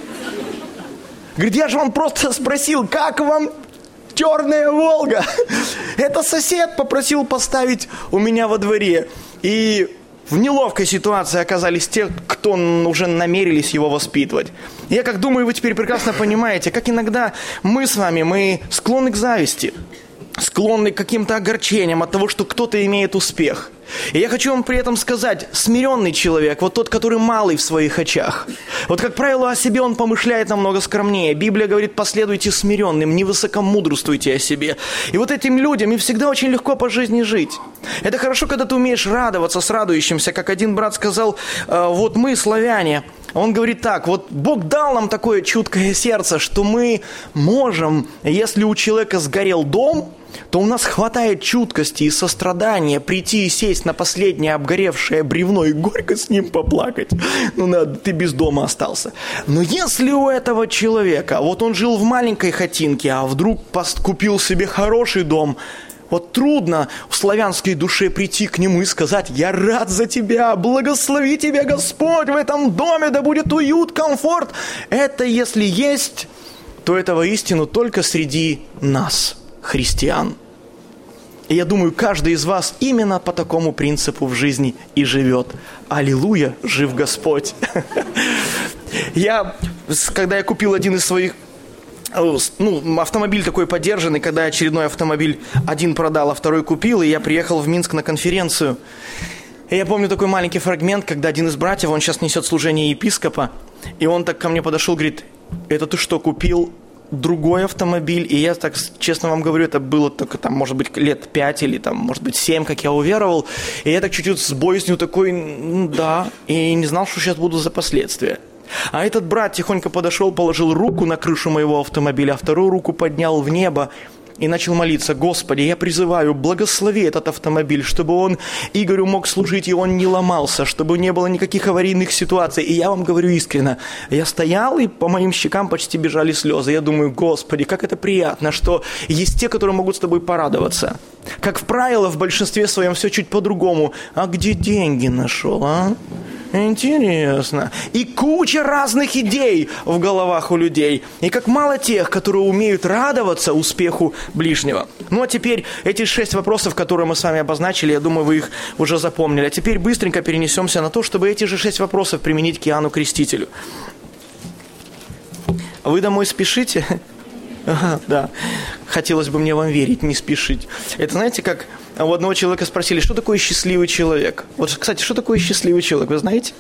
Говорит, я же вам просто спросил, как вам черная «Волга»? Это сосед попросил поставить у меня во дворе. И в неловкой ситуации оказались те, кто уже намерились его воспитывать. Я как думаю, вы теперь прекрасно понимаете, как иногда мы с вами, мы склонны к зависти, склонны к каким-то огорчениям от того, что кто-то имеет успех. И я хочу вам при этом сказать, смиренный человек, вот тот, который малый в своих очах, вот, как правило, о себе он помышляет намного скромнее. Библия говорит, последуйте смиренным, не высокомудрствуйте о себе. И вот этим людям им всегда очень легко по жизни жить. Это хорошо, когда ты умеешь радоваться с радующимся, как один брат сказал, вот мы, славяне, он говорит так, вот Бог дал нам такое чуткое сердце, что мы можем, если у человека сгорел дом, то у нас хватает чуткости и сострадания прийти и сесть на последнее обгоревшее бревно и горько с ним поплакать. Ну надо, ты без дома остался. Но если у этого человека, вот он жил в маленькой хатинке, а вдруг купил себе хороший дом, вот трудно в славянской душе прийти к нему и сказать, я рад за тебя, благослови тебя Господь в этом доме, да будет уют, комфорт. Это если есть, то это воистину только среди нас, христиан. И я думаю, каждый из вас именно по такому принципу в жизни и живет. Аллилуйя, жив Господь. Когда я купил один из своих, автомобиль такой подержанный, когда я очередной автомобиль один продал, а второй купил, и я приехал в Минск на конференцию. И я помню такой маленький фрагмент, когда один из братьев, он сейчас несет служение епископа, и он так ко мне подошел, говорит, это ты что, купил другой автомобиль? И я так честно вам говорю, это было только там, может быть, лет 5 или там, может быть, 7, как я уверовал. И я так чуть-чуть с боязнью такой, да, и не знал, что сейчас буду за последствия. А этот брат тихонько подошел, положил руку на крышу моего автомобиля, а вторую руку поднял в небо и начал молиться. Господи, я призываю, благослови этот автомобиль, чтобы он Игорю мог служить, и он не ломался, чтобы не было никаких аварийных ситуаций. И я вам говорю искренне, я стоял, и по моим щекам почти бежали слезы. Я думаю, Господи, как это приятно, что есть те, которые могут с тобой порадоваться. Как правило, в большинстве своем все чуть по-другому. А где деньги нашел, а? Интересно. И куча разных идей в головах у людей. И как мало тех, которые умеют радоваться успеху ближнего. Ну а теперь эти 6 вопросов, которые мы с вами обозначили, я думаю, вы их уже запомнили. А теперь быстренько перенесемся на то, чтобы эти же 6 вопросов применить к Иоанну Крестителю. Вы домой спешите? Ага, да. Хотелось бы мне вам верить, не спешить. Это знаете, как у одного человека спросили, что такое счастливый человек? Вот, кстати, что такое счастливый человек, вы знаете?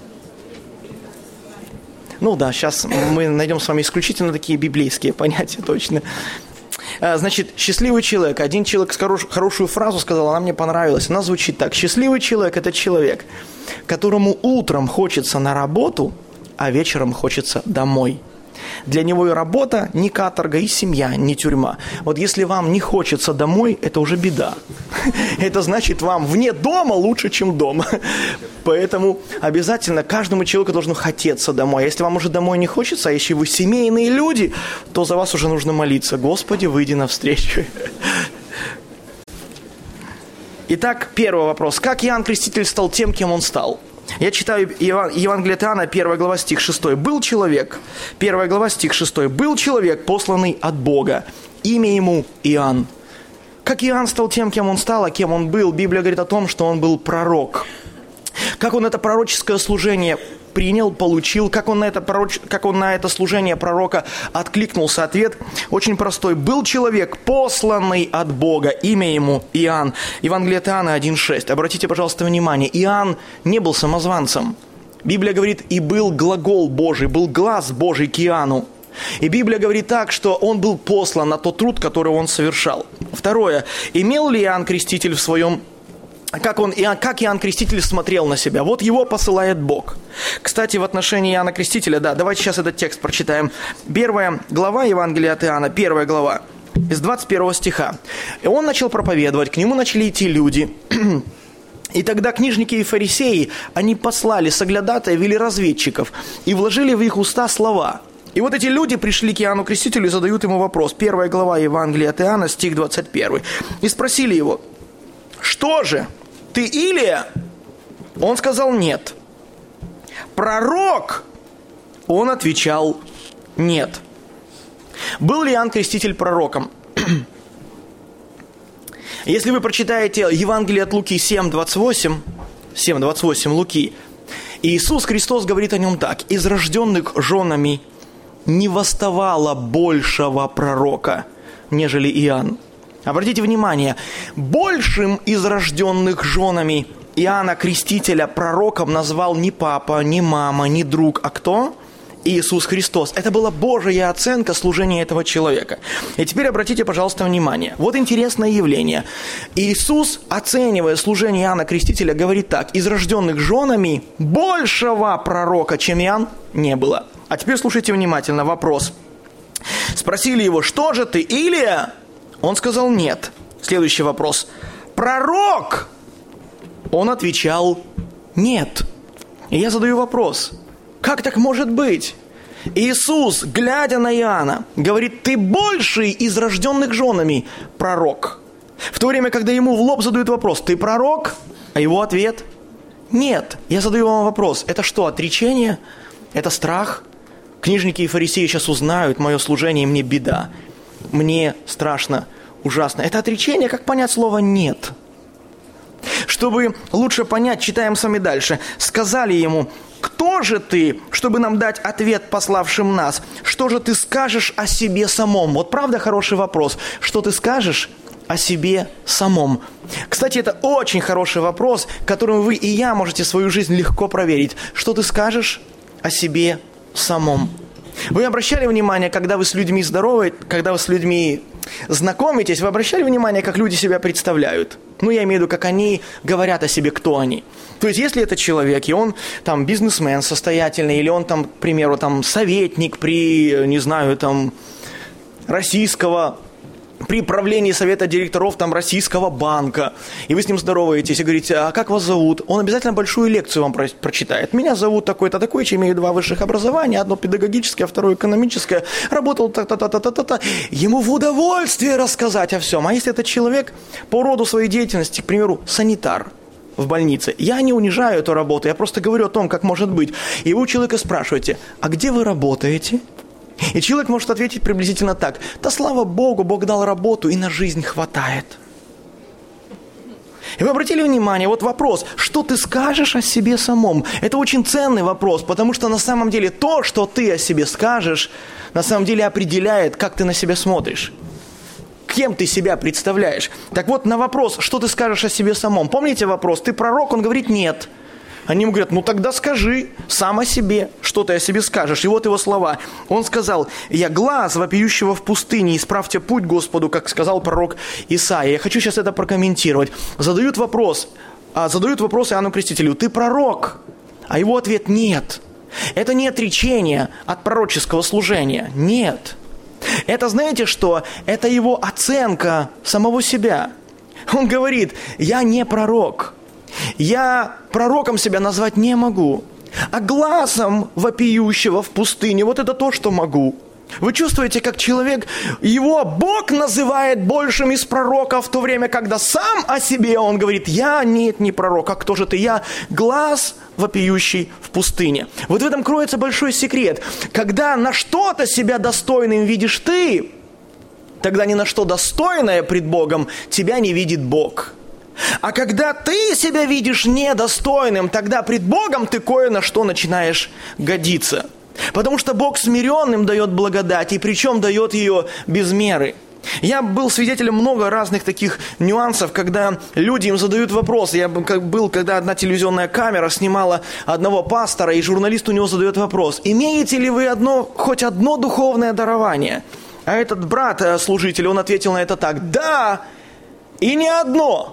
Ну да, сейчас мы найдем с вами исключительно такие библейские понятия, точно. Значит, счастливый человек. Один человек хорошую фразу сказал, она мне понравилась. Она звучит так. Счастливый человек – это человек, которому утром хочется на работу, а вечером хочется домой. Для него и работа не каторга, и семья не тюрьма. Вот если вам не хочется домой, это уже беда. Это значит, вам вне дома лучше, чем дома. Поэтому обязательно каждому человеку должно хотеться домой. А если вам уже домой не хочется, а если вы семейные люди, то за вас уже нужно молиться. Господи, выйди навстречу. Итак, первый вопрос. Как Иоанн Креститель стал тем, кем он стал? Я читаю Евангелие от Иоанна, 1 глава, стих 6. «Был человек», 1 глава, стих 6. «Был человек, посланный от Бога, имя ему Иоанн». Как Иоанн стал тем, кем он стал, а кем он был? Библия говорит о том, что он был пророк. Как он это пророческое служение принял, получил, как он на это служение пророка откликнулся. Ответ очень простой. Был человек, посланный от Бога, имя ему Иоанн. Евангелие от Иоанна 1,6. Обратите, пожалуйста, внимание. Иоанн не был самозванцем. Библия говорит, и был глагол Божий, был глаз Божий к Иоанну. И Библия говорит так, что он был послан на тот труд, который он совершал. Второе. Имел ли Иоанн Креститель в своем... Как Иоанн Креститель смотрел на себя? Вот его посылает Бог. Кстати, в отношении Иоанна Крестителя, давайте сейчас этот текст прочитаем. 1 глава Евангелия от Иоанна, 1 глава, из 21 стиха. И он начал проповедовать, к нему начали идти люди. И тогда книжники и фарисеи, они послали соглядатая, вели разведчиков и вложили в их уста слова. И вот эти люди пришли к Иоанну Крестителю и задают ему вопрос. 1 глава Евангелия от Иоанна, стих 21. И спросили его, что же, ты Илия? Он сказал, нет. Пророк? Он отвечал, нет. Был ли Иоанн Креститель пророком? Если вы прочитаете Евангелие от Луки 7:28 Луки, Иисус Христос говорит о нем так. Из рожденных женами не восставало большего пророка, нежели Иоанн. Обратите внимание, большим из рожденных женами Иоанна Крестителя пророком назвал не папа, не мама, не друг, а кто? Иисус Христос. Это была Божья оценка служения этого человека. И теперь обратите, пожалуйста, внимание. Вот интересное явление. Иисус, оценивая служение Иоанна Крестителя, говорит так. Из рожденных женами большего пророка, чем Иоанн, не было. А теперь слушайте внимательно. Вопрос. Спросили его, что же ты, Илия? Он сказал, нет. Следующий вопрос. Пророк? Он отвечал, нет. И я задаю вопрос. Как так может быть? Иисус, глядя на Иоанна, говорит, ты больший из рожденных женами пророк. В то время, когда ему в лоб задают вопрос, ты пророк? А его ответ, нет. Я задаю вам вопрос, это что, отречение? Это страх? Книжники и фарисеи сейчас узнают мое служение, и мне беда. Мне страшно, ужасно. Это отречение, как понять слово «нет»? Чтобы лучше понять, читаем с вами дальше. Сказали ему, кто же ты, чтобы нам дать ответ пославшим нас? Что же ты скажешь о себе самом? Вот правда хороший вопрос. Что ты скажешь о себе самом? Кстати, это очень хороший вопрос, которым вы и я можете свою жизнь легко проверить. Что ты скажешь о себе самом? Вы обращали внимание, когда вы с людьми когда вы с людьми знакомитесь, вы обращали внимание, как люди себя представляют? Ну, я имею в виду, как они говорят о себе, кто они. То есть, если это человек, и он там бизнесмен состоятельный, или он там, к примеру, там советник при, не знаю, там при правлении совета директоров там российского банка, и вы с ним здороваетесь и говорите, а как вас зовут? Он обязательно большую лекцию вам прочитает. Меня зовут такой-то, такой-то, имею 2 высших образования, одно педагогическое, второе экономическое, работал та-та-та-та-та-та. Ему в удовольствие рассказать о всем. А если этот человек по роду своей деятельности, к примеру, санитар, в больнице. Я не унижаю эту работу, я просто говорю о том, как может быть. И вы у человека спрашиваете, а где вы работаете? И человек может ответить приблизительно так: да слава Богу, Бог дал работу и на жизнь хватает. И вы обратили внимание, вот вопрос, что ты скажешь о себе самом? Это очень ценный вопрос, потому что на самом деле то, что ты о себе скажешь, на самом деле определяет, как ты на себя смотришь. Кем ты себя представляешь? Так вот, на вопрос, что ты скажешь о себе самом? Помните вопрос, ты пророк? Он говорит, нет. Они ему говорят, ну тогда скажи сам о себе, что ты о себе скажешь. И вот его слова. Он сказал, я глаз вопиющего в пустыне, исправьте путь Господу, как сказал пророк Исаия. Я хочу сейчас это прокомментировать. Задают вопрос Иоанну Крестителю, ты пророк? А его ответ нет. Это не отречение от пророческого служения. Нет. Это, знаете что? Это его оценка самого себя. Он говорит, я не пророк. Я пророком себя назвать не могу, а глазом вопиющего в пустыне, вот это то, что могу. Вы чувствуете, как человек, его Бог называет большим из пророков, в то время, когда сам о себе он говорит, я нет, не пророк, а кто же ты? Я глаз вопиющий в пустыне. Вот в этом кроется большой секрет. Когда на что-то себя достойным видишь ты, тогда ни на что достойное пред Богом тебя не видит Бог. А когда ты себя видишь недостойным, тогда пред Богом ты кое на что начинаешь годиться. Потому что Бог смиренным дает благодать, и причем дает ее без меры. Я был свидетелем много разных таких нюансов, когда люди им задают вопросы. Я был, когда одна телевизионная камера снимала одного пастора, и журналист у него задает вопрос. Имеете ли вы хоть одно духовное дарование? А этот брат-служитель, он ответил на это так. Да, и не одно.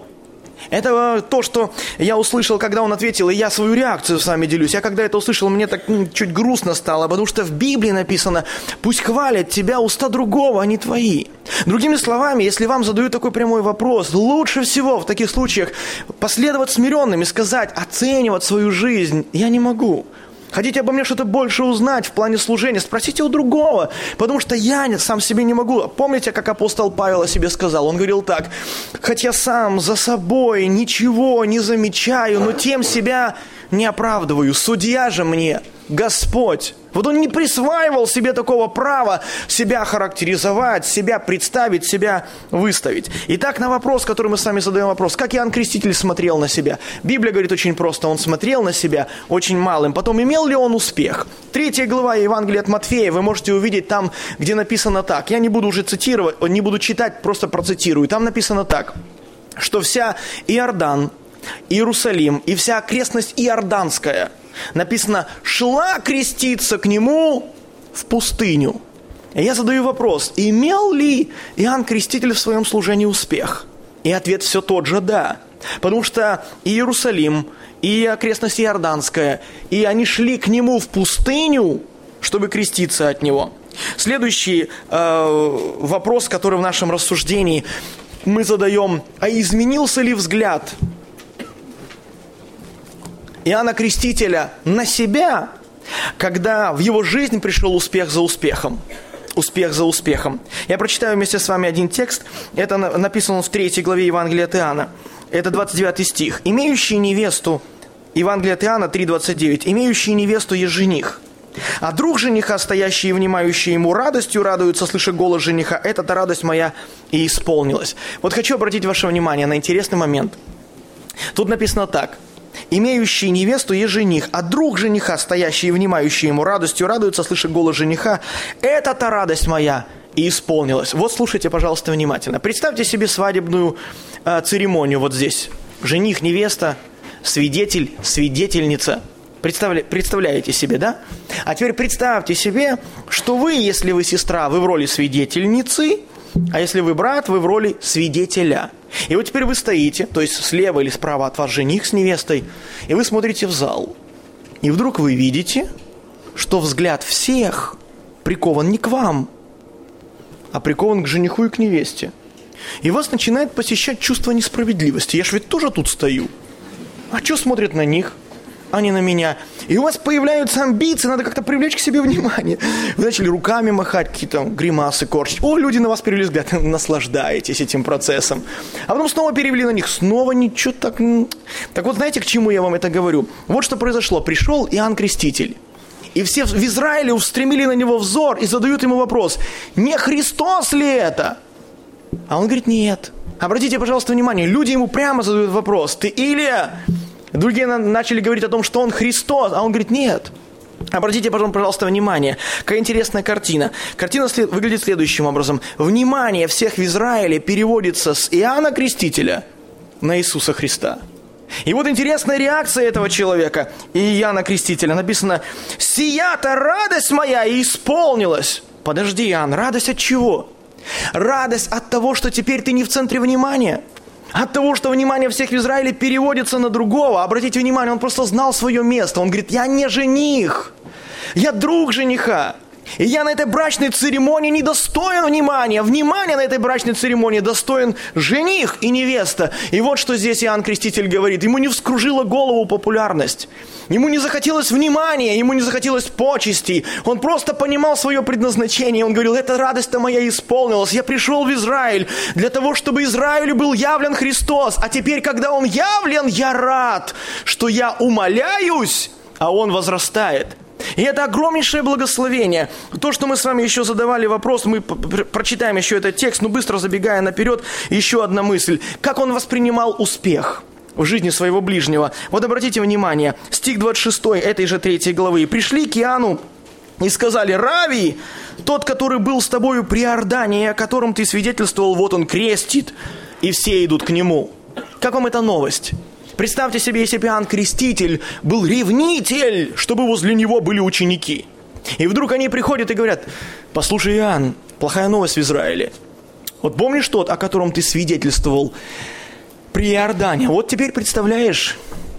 Это то, что я услышал, когда он ответил, и я свою реакцию с вами делюсь. Я когда это услышал, мне так чуть грустно стало, потому что в Библии написано, пусть хвалят тебя уста другого, а не твои. Другими словами, если вам задают такой прямой вопрос, лучше всего в таких случаях последовать смиренным и сказать, оценивать свою жизнь я не могу. Хотите обо мне что-то больше узнать в плане служения? Спросите у другого, потому что я сам себе не могу. Помните, как апостол Павел о себе сказал? Он говорил так, хоть я сам за собой ничего не замечаю, но тем себя не оправдываю. Судья же мне Господь. Вот он не присваивал себе такого права себя характеризовать, себя представить, себя выставить. Итак, на вопрос, который мы с вами задаем вопрос, как Иоанн Креститель смотрел на себя? Библия говорит очень просто, он смотрел на себя очень малым. Потом, имел ли он успех? 3 глава Евангелия от Матфея, вы можете увидеть там, где написано так. Я не буду уже цитировать, не буду читать, просто процитирую. Там написано так, что вся Иордан, Иерусалим и вся окрестность Иорданская, написано, шла креститься к нему в пустыню. И я задаю вопрос, имел ли Иоанн Креститель в своем служении успех? И ответ все тот же да. Потому что и Иерусалим, и окрестность Иорданская, и они шли к нему в пустыню, чтобы креститься от него. Следующий вопрос, который в нашем рассуждении мы задаем, а изменился ли взгляд Иоанна Крестителя на себя, когда в его жизнь пришел успех за успехом. Успех за успехом. Я прочитаю вместе с вами один текст. Это написано в 3 главе Евангелия от Иоанна. Это 29 стих. «Имеющий невесту», Евангелие от Иоанна 3:29, «имеющий невесту есть жених. А друг жениха, стоящий и внимающий ему радостью, радуется, слыша голос жениха. Эта-то радость моя и исполнилась». Вот хочу обратить ваше внимание на интересный момент. Тут написано так. «Имеющий невесту есть жених, а друг жениха, стоящий и внимающий ему радостью, радуется, слыша голос жениха. Эта-то радость моя и исполнилась». Вот слушайте, пожалуйста, внимательно. Представьте себе свадебную церемонию вот здесь. Жених, невеста, свидетель, свидетельница. Представляете себе, да? А теперь представьте себе, что вы, если вы сестра, вы в роли свидетельницы, а если вы брат, вы в роли свидетеля. И вот теперь вы стоите, то есть слева или справа от вас жених с невестой, и вы смотрите в зал. И вдруг вы видите, что взгляд всех прикован не к вам, а прикован к жениху и к невесте. И вас начинает посещать чувство несправедливости. Я ж ведь тоже тут стою. А что смотрят на них? а не на меня. И у вас появляются амбиции, надо как-то привлечь к себе внимание. Вы начали руками махать, какие-то гримасы корчить. О, люди на вас перевели взгляд, наслаждаетесь этим процессом. А потом снова перевели на них, снова ничего так... Так вот, знаете, к чему я вам это говорю? Вот что произошло. Пришел Иоанн Креститель. И все в Израиле устремили на него взор и задают ему вопрос, не Христос ли это? А он говорит, нет. Обратите, пожалуйста, внимание, люди ему прямо задают вопрос, ты Илия? Другие начали говорить о том, что он Христос, а он говорит, нет. Обратите, пожалуйста, внимание, какая интересная картина. Картина выглядит следующим образом. Внимание всех в Израиле переводится с Иоанна Крестителя на Иисуса Христа. И вот интересная реакция этого человека, Иоанна Крестителя. Написано, «Сия-то радость моя и исполнилась». Подожди, Иоанн, радость от чего? Радость от того, что теперь ты не в центре внимания. От того, что внимание всех в Израиле переводится на другого. Обратите внимание, он просто знал свое место. Он говорит, я не жених, я друг жениха. И я на этой брачной церемонии не достоин внимания. Внимания на этой брачной церемонии достоин жених и невеста. И вот что здесь Иоанн Креститель говорит. Ему не вскружила голову популярность. Ему не захотелось внимания, ему не захотелось почестей. Он просто понимал свое предназначение. Он говорил, эта радость-то моя исполнилась. Я пришел в Израиль для того, чтобы Израилю был явлен Христос. А теперь, когда Он явлен, я рад, что я умоляюсь, а Он возрастает. И это огромнейшее благословение. То, что мы с вами еще задавали вопрос, мы прочитаем еще этот текст, но быстро забегая наперед, еще одна мысль. Как он воспринимал успех в жизни своего ближнего? Вот обратите внимание, стих 26 этой же 3 главы. «Пришли к Иоанну и сказали, Раввий, тот, который был с тобою при Иордане, о котором ты свидетельствовал, вот он крестит, и все идут к нему». Как вам эта новость? Представьте себе, если бы Иоанн Креститель был ревнитель, чтобы возле него были ученики. И вдруг они приходят и говорят, послушай, Иоанн, плохая новость в Израиле. Вот помнишь тот, о котором ты свидетельствовал при Иордане? Вот теперь представляешь,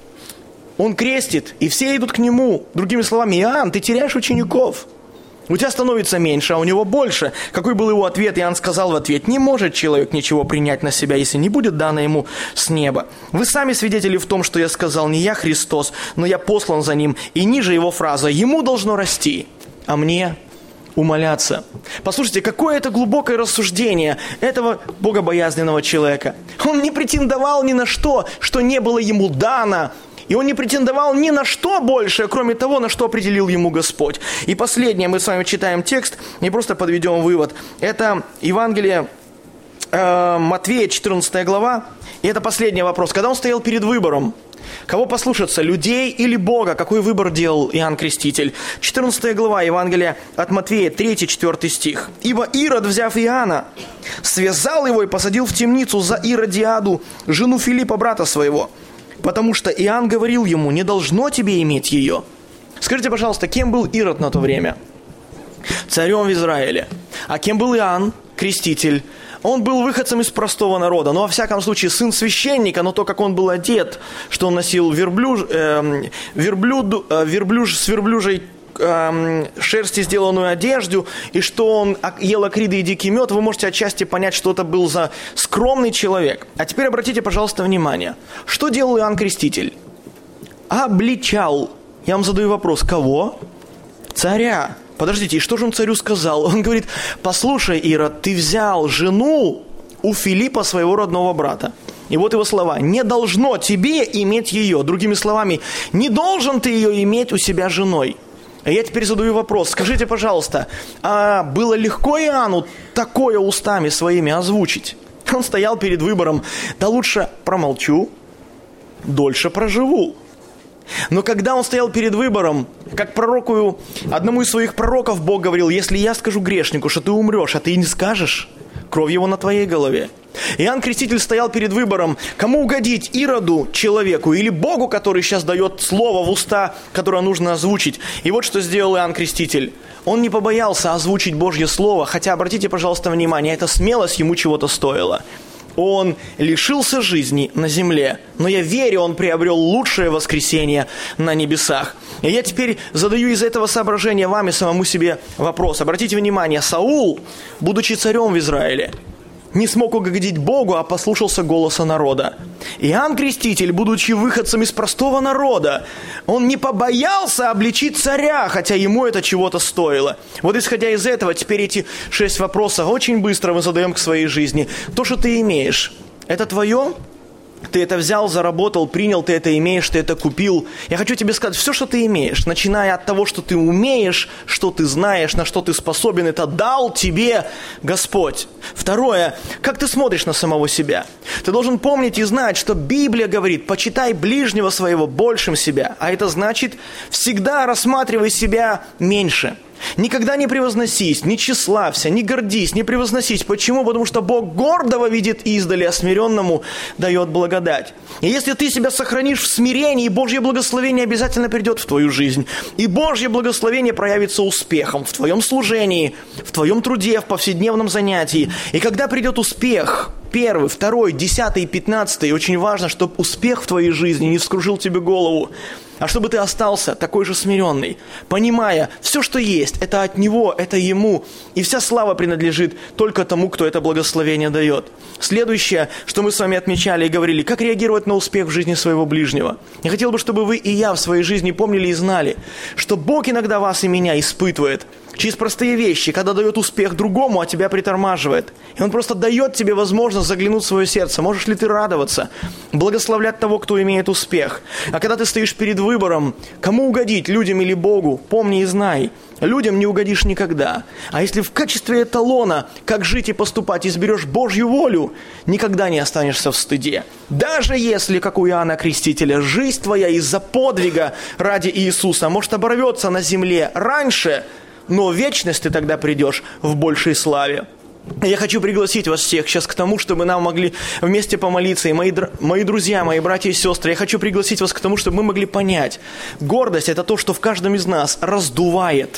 он крестит, и все идут к нему. Другими словами, Иоанн, ты теряешь учеников. У тебя становится меньше, а у него больше. Какой был его ответ? Иоанн сказал в ответ, не может человек ничего принять на себя, если не будет дано ему с неба. Вы сами свидетели в том, что я сказал, не я Христос, но я послан за ним. И ниже его фраза, ему должно расти, а мне умоляться. Послушайте, какое это глубокое рассуждение этого богобоязненного человека. Он не претендовал ни на что, что не было ему дано. И он не претендовал ни на что больше, кроме того, на что определил ему Господь. И последнее, мы с вами читаем текст и просто подведем вывод. Это Евангелие Матвея, 14 глава. И это последний вопрос. Когда он стоял перед выбором, кого послушаться, людей или Бога? Какой выбор делал Иоанн Креститель? 14 глава Евангелия от Матвея, 3-4 стих. «Ибо Ирод, взяв Иоанна, связал его и посадил в темницу за Иродиаду, жену Филиппа, брата своего. Потому что Иоанн говорил ему, не должно тебе иметь ее». Скажите, пожалуйста, кем был Ирод на то время? Царем в Израиле. А кем был Иоанн, Креститель? Он был выходцем из простого народа, но во всяком случае сын священника, но то, как он был одет, что он носил с верблюжьей шерсти сделанную одежду, и что он ел акриды и дикий мед, вы можете отчасти понять, что это был за скромный человек. А теперь обратите, пожалуйста, внимание. Что делал Иоанн Креститель? Обличал. Я вам задаю вопрос. Кого? Царя. Подождите, и что же он царю сказал? Он говорит, послушай, Ирод, ты взял жену у Филиппа, своего родного брата. И вот его слова. Не должно тебе иметь ее. Другими словами, не должен ты ее иметь у себя женой. А я теперь задаю вопрос. Скажите, пожалуйста, а было легко Иоанну такое устами своими озвучить? Он стоял перед выбором. Да лучше промолчу, дольше проживу. Но когда он стоял перед выбором, как пророку, одному из своих пророков Бог говорил, если я скажу грешнику, что ты умрешь, а ты не скажешь, кровь его на твоей голове. Иоанн Креститель стоял перед выбором, кому угодить, Ироду, человеку, или Богу, который сейчас дает слово в уста, которое нужно озвучить. И вот что сделал Иоанн Креститель. Он не побоялся озвучить Божье слово, хотя, обратите, пожалуйста, внимание, эта смелость ему чего-то стоила. Он лишился жизни на земле, но я верю, он приобрел лучшее воскресение на небесах. И я теперь задаю из этого соображения вам и самому себе вопрос. Обратите внимание, Саул, будучи царем в Израиле, не смог угодить Богу, а послушался голоса народа. Иоанн Креститель, будучи выходцем из простого народа, он не побоялся обличить царя, хотя ему это чего-то стоило. Вот исходя из этого, теперь эти 6 вопросов очень быстро мы задаем к своей жизни. То, что ты имеешь, это твое? Ты это взял, заработал, принял, ты это имеешь, ты это купил. Я хочу тебе сказать, все, что ты имеешь, начиная от того, что ты умеешь, что ты знаешь, на что ты способен, это дал тебе Господь. Второе, как ты смотришь на самого себя? Ты должен помнить и знать, что Библия говорит, почитай ближнего своего большим себя. А это значит, всегда рассматривай себя меньше. Никогда не превозносись, не тщеславься, не гордись, не превозносись. Почему? Потому что Бог гордого видит издали, а смиренному дает благодать. И если ты себя сохранишь в смирении, Божье благословение обязательно придет в твою жизнь. И Божье благословение проявится успехом в твоем служении, в твоем труде, в повседневном занятии. И когда придет успех, 1, 2, 10 и 15, очень важно, чтобы успех в твоей жизни не вскружил тебе голову, а чтобы ты остался такой же смиренный, понимая, все, что есть, это от Него, это Ему, и вся слава принадлежит только тому, кто это благословение дает. Следующее, что мы с вами отмечали и говорили, как реагировать на успех в жизни своего ближнего. Я хотел бы, чтобы вы и я в своей жизни помнили и знали, что Бог иногда вас и меня испытывает через простые вещи, когда дает успех другому, а тебя притормаживает. И Он просто дает тебе возможность заглянуть в свое сердце. Можешь ли ты радоваться, благословлять того, кто имеет успех? А когда ты стоишь перед выбором, кому угодить, людям или Богу, помни и знай, людям не угодишь никогда. А если в качестве эталона, как жить и поступать, изберешь Божью волю, никогда не останешься в стыде. Даже если, как у Иоанна Крестителя, жизнь твоя из-за подвига ради Иисуса может оборвется на земле раньше, но в вечность ты тогда придешь в большей славе. Я хочу пригласить вас всех сейчас к тому, чтобы нам могли вместе помолиться. И мои друзья, мои братья и сестры, я хочу пригласить вас к тому, чтобы мы могли понять. Гордость – это то, что в каждом из нас раздувает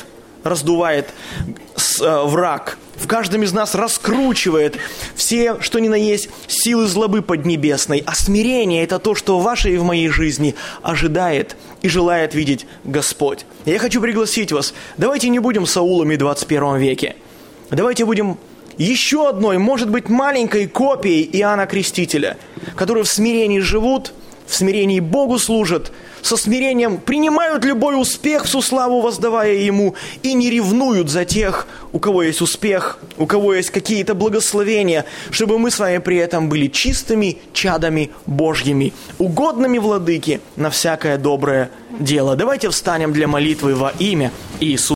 враг. В каждом из нас раскручивает все, что ни на есть, силы злобы поднебесной. А смирение – это то, что в вашей и в моей жизни ожидает и желает видеть Господь. Я хочу пригласить вас. Давайте не будем Саулами в 21 веке. Давайте будем еще одной, может быть, маленькой копией Иоанна Крестителя, которые в смирении живут, в смирении Богу служат, со смирением принимают любой успех, всю славу воздавая Ему, и не ревнуют за тех, у кого есть успех, у кого есть какие-то благословения, чтобы мы с вами при этом были чистыми чадами Божьими, угодными Владыке на всякое доброе дело. Давайте встанем для молитвы во имя Иисуса.